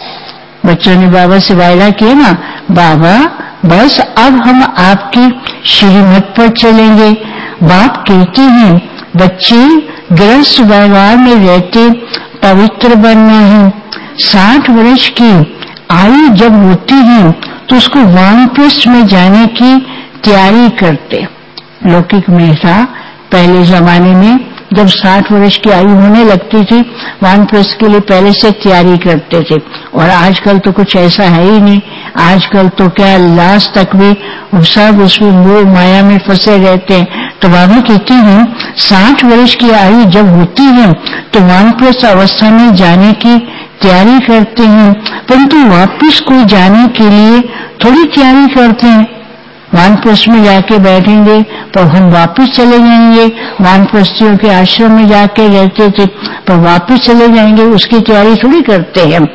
बच्चों ने बाबा से वायदा किया ना, बाबा बस अब हम आपकी श्रीमत पर चलेंगे। बाप कहते हैं बच्चे गृहस्थ व्यवहार में रहते पवित्र बनना है। साठ वर्ष की आयु जब होती है तो उसको वानप्रस्थ में जाने की तैयारी करते। लौकिक में था पहले जमाने में, जब साठ वर्ष की आयु होने लगती थी वानप्रस्थ के लिए पहले से तैयारी करते थे। और आजकल तो कुछ ऐसा है ही नहीं। आजकल तो क्या लास्ट तक भी सब उसमें मोह माया में फंसे रहते हैं। तो बाबा कहते हैं साठ वर्ष की आयु जब होती है तो वानप्रस्थ अवस्था में जाने की तैयारी करते हैं, परंतु वापस कोई जाने के लिए थोड़ी तैयारी करते हैं। वानप्रस्थ में जाके बैठेंगे तो हम वापस चले जाएंगे। वानप्रस्थियों के आश्रम में जाके रहते थे पर वापस चले जाएंगे, उसकी तैयारी थोड़ी करते हैं।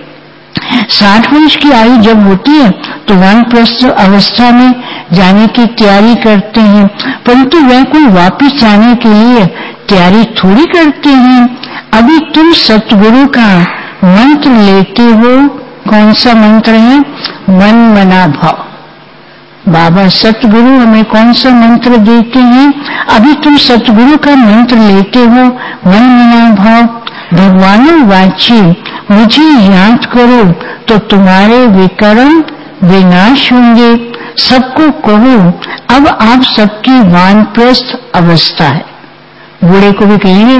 साठ वर्ष की आयु जब होती है तो वानप्रस्थ अवस्था में जाने की तैयारी करते हैं, परंतु वह कोई वापस जाने के लिए तैयारी थोड़ी करते हैं। अभी तुम सतगुरु का मंत्र लेते हो। कौन सा मंत्र है? मन मना भाव। बाबा सतगुरु हमें कौन सा मंत्र देते हैं? अभी तुम सतगुरु का मंत्र लेते हो, मन मना भाव। भगवान वाची मुझे याद करो तो तुम्हारे विकर्म विनाश होंगे। सबको कहो अब आप सबकी वानप्रस्थ अवस्था है। बूढ़े को भी कहेंगे ना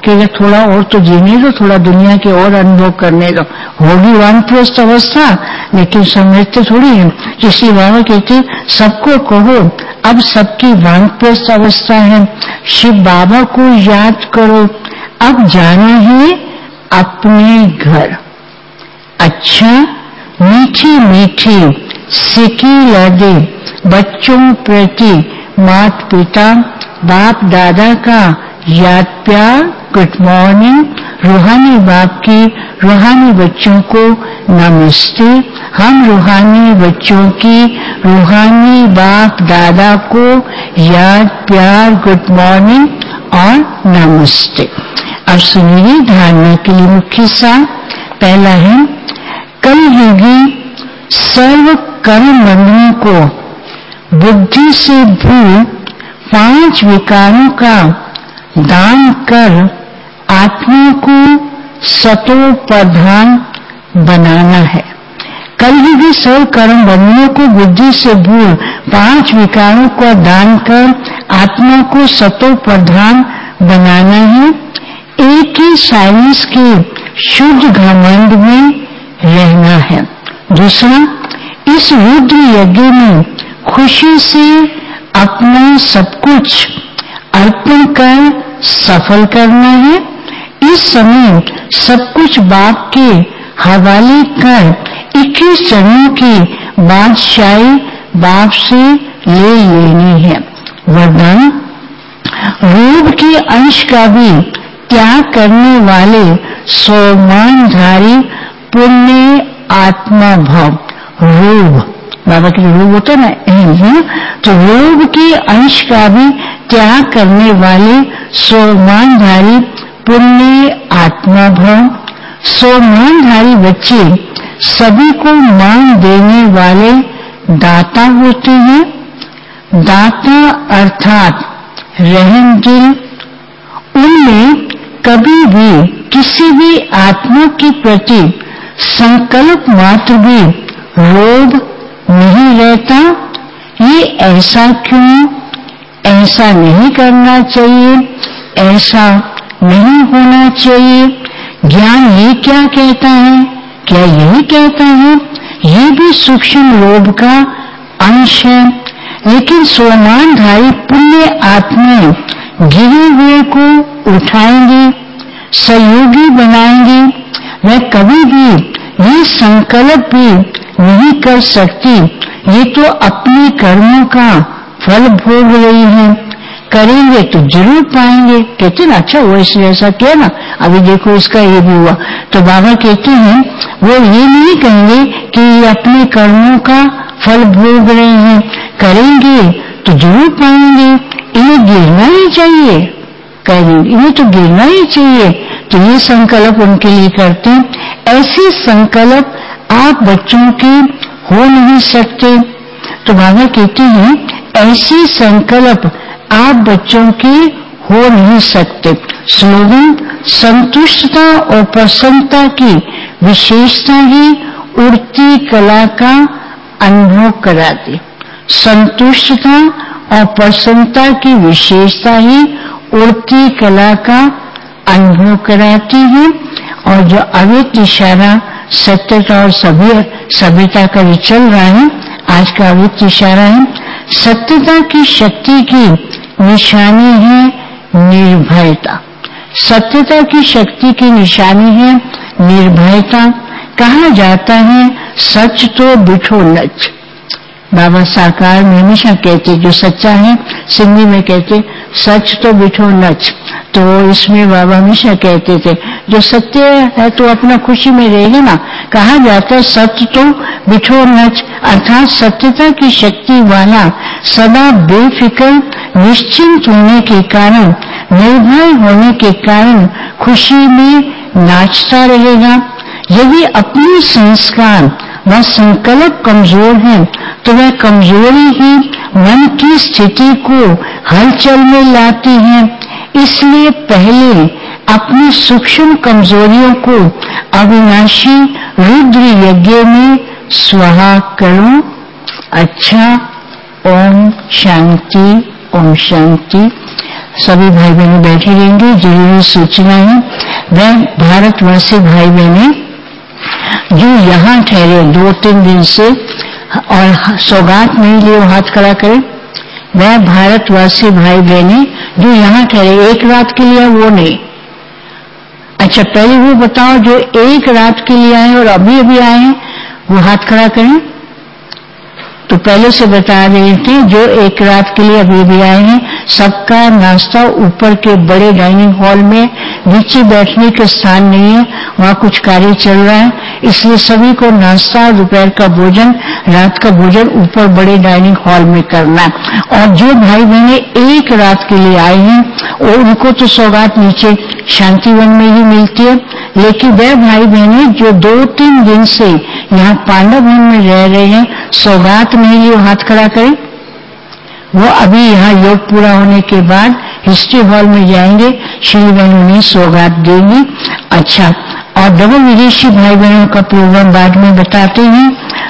कि थोड़ा और तो जीने दो, थोड़ा दुनिया के और अनुभव करने दो, होगी वानप्रस्थ अवस्था, लेकिन समझते थोड़ी है। इसलिए बाबा कहते सबको कहो अब सबकी वानप्रस्थ अवस्था है, शिव बाबा को याद करो, अब जाना है अपने घर। अच्छा मीठी मीठी सिकी लदे बच्चों प्रति माता पिता बाप दादा का याद प्यार, गुड मॉर्निंग। रूहानी बाप की रूहानी बच्चों को नमस्ते। हम रूहानी बच्चों की रूहानी बाप दादा को याद प्यार, गुड मॉर्निंग और नमस्ते। अब सुनिए धारणा के लिए मुख्य सार। पहला है कलयुगी सर्व कर्म बंधनों को बुद्धि से भूल पांच विकारों का दान कर आत्मा को सतो प्रधान बनाना है। कलयुगी सर्व कर्म बंधनों को बुद्धि से भूल पांच विकारों का दान कर आत्मा को सतो प्रधान बनाना है। एक ही साइलेंस के शुद्ध घमंड में रहना है। दूसरा, इस रुद्र यज्ञ में खुशी से अपना सब कुछ अर्पण कर सफल करना है। इस समय सब कुछ बाप के हवाले कर इक्कीस जन्मों की बादशाही बाप से ले लेनी है। वरदान, रूप के अंश का भी त्याग करने वाले सोमानधारी पुण्य आत्मा भव। रोग, बाबा के रोग होता ना है, तो रोग के अंश का भी त्याग करने वाले सोमानधारी पुण्य आत्मा भव। सोमानधारी बच्चे सभी को मान देने वाले दाता होते हैं। दाता अर्थात रहम दिल, उनमें कभी भी किसी भी आत्मा के प्रति संकल्प मात्र भी रोग नहीं रहता। ये ऐसा क्यों, ऐसा नहीं करना चाहिए, ऐसा नहीं होना चाहिए, ज्ञान ये क्या कहता है, क्या यही कहता है, ये भी सूक्ष्म लोभ का अंश है। लेकिन सोमानधारी पुण्य आत्माएं गिरे हुए को उठाएंगे, सहयोगी बनाएंगे। वह कभी भी ये संकल्प भी नहीं कर सकती ये तो अपने कर्मों का फल भोग रही है, करेंगे तो जरूर पाएंगे। कहते ना अच्छा वो इसने ऐसा किया ना, अभी देखो इसका ये भी हुआ। तो बाबा कहते हैं वो ये नहीं कहेंगे कि ये अपने कर्मों का फल भोग रहे हैं, करेंगे तो जरूर पाएंगे, इन्हें गिरना ही चाहिए, करेंगे इन्हें तो गिरना ही चाहिए। तो ये संकल्प उनके लिए करते हैं। ऐसे संकल्प आप बच्चों के हो नहीं सकते। तो बाबा कहते हैं ऐसे संकल्प आप बच्चों के हो नहीं सकते। स्लोगन, संतुष्टता और प्रसन्नता की विशेषता ही उड़ती कला का अनुभव कराती। संतुष्टता और प्रसन्नता की विशेषता ही उड़ती कला का अनुभव कराती है। और जो अव्यक्त इशारा सत्यता और सभ्य सभ्यता का जो चल रहा है, आज का अव्यक्त इशारा है, सत्यता की शक्ति की निशानी है निर्भयता। सत्यता की शक्ति की निशानी है निर्भयता। कहा जाता है सच तो बिठो नच। बाबा साकार में हमेशा कहते जो सच्चा है, सिंधी में कहते सच तो बिठो नच। तो इसमें बाबा हमेशा कहते थे जो सत्य है तो अपना खुशी में रहेगा ना। कहा जाता है सत्य तो बिठो नच, अर्थात सत्यता की शक्ति वाला सदा बेफिक्र निश्चिंत होने के कारण, निर्भय होने के कारण खुशी में नाचता रहेगा। यदि अपने संस्कार व संकल्प कमजोर है तो वह कमजोरी ही मन की स्थिति को हलचल में लाती है। इसलिए पहले अपनी सूक्ष्म कमजोरियों को अविनाशी रुद्र यज्ञ में स्वाहा करो। अच्छा, ओम शांति, ओम शांति। सभी भाई बहनें बैठे रहेंगे। जरूरी सूचना है, वह भारतवासी भाई बहनें जो यहाँ ठहरे दो तीन दिन से और सौगात नहीं लिए, हाथ खड़ा करें। वह भारतवासी भाई बहनें जो यहाँ ठहरे, एक रात के लिए वो नहीं। अच्छा, पहले वो बताओ जो एक रात के लिए आए और अभी अभी आए हैं, वो हाथ खड़ा करें। तो पहले से बता रहे थे, जो एक रात के लिए अभी भी आए हैं, सबका नाश्ता ऊपर के बड़े डाइनिंग हॉल में, नीचे बैठने का स्थान नहीं है, वहाँ कुछ कार्य चल रहा है, इसलिए सभी को नाश्ता, दोपहर का भोजन, रात का भोजन ऊपर बड़े डाइनिंग हॉल में करना है। और जो भाई बहने एक रात के लिए आए हैं, और उनको तो सौगात नीचे शांतिवन में ही मिलती है, लेकिन वह भाई बहने जो दो तीन दिन से यहाँ पांडव वन में रह रहे हैं, सौगात नहीं लिए, हाथ खड़ा करें। वो अभी यहाँ योग पूरा होने के बाद हिस्ट्री हॉल में जाएंगे, श्री बहन उन्हें सौगात देंगी। अच्छा, और डबल विदेशी भाई बहनों का प्रोग्राम बाद में बताते हैं।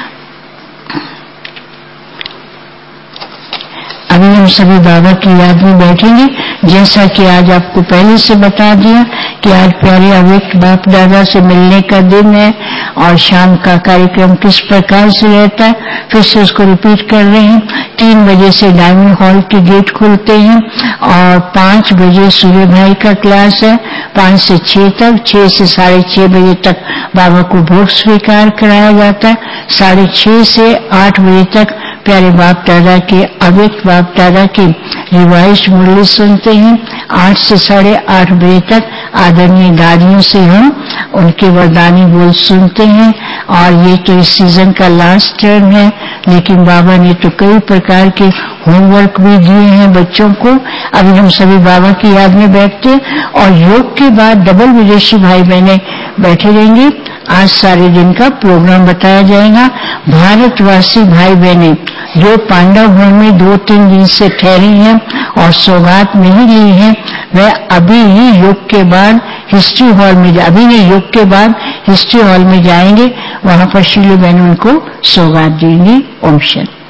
अभी हम सभी बाबा की याद में बैठेंगे। जैसा कि आज आपको पहले से बता दिया कि आज प्यारे अव्यक्त बाप दादा से मिलने का दिन है, और शाम का कार्यक्रम किस प्रकार से रहता है, फिर से उसको रिपीट कर रहे हैं। तीन बजे से डायमंड हॉल के गेट खुलते हैं, और पांच बजे सूर्य भाई का क्लास है, पांच से छह तक। छह से साढ़े छह बजे तक बाबा को भोग स्वीकार कराया जाता है। साढ़े छह से आठ बजे तक प्यारे बाप दादा के, अव्यक्त बाप दादा की रिवाइज मुरली सुनते हैं। आठ से साढ़े आठ बजे तक आदरणीय दादियों से हम उनके वरदानी बोल सुनते हैं। और ये तो इस सीजन का लास्ट टर्म है, लेकिन बाबा ने तो कई प्रकार के होमवर्क भी दिए हैं बच्चों को। अभी हम सभी बाबा की याद में बैठते, और योग के बाद डबल विदेशी भाई बहने बैठे रहेंगे। आज सारे दिन का प्रोग्राम बताया जाएगा। भारतवासी भाई बहने जो पांडव वन में दो तीन दिन से ठहरे हैं और सौगात नहीं ली है, वह अभी ही योग के बाद हिस्ट्री हॉल में, अभी नहीं योग के बाद हिस्ट्री हॉल में जाएंगे। वहां पर श्री बहन उनको सौगात देंगी। ओम शांति।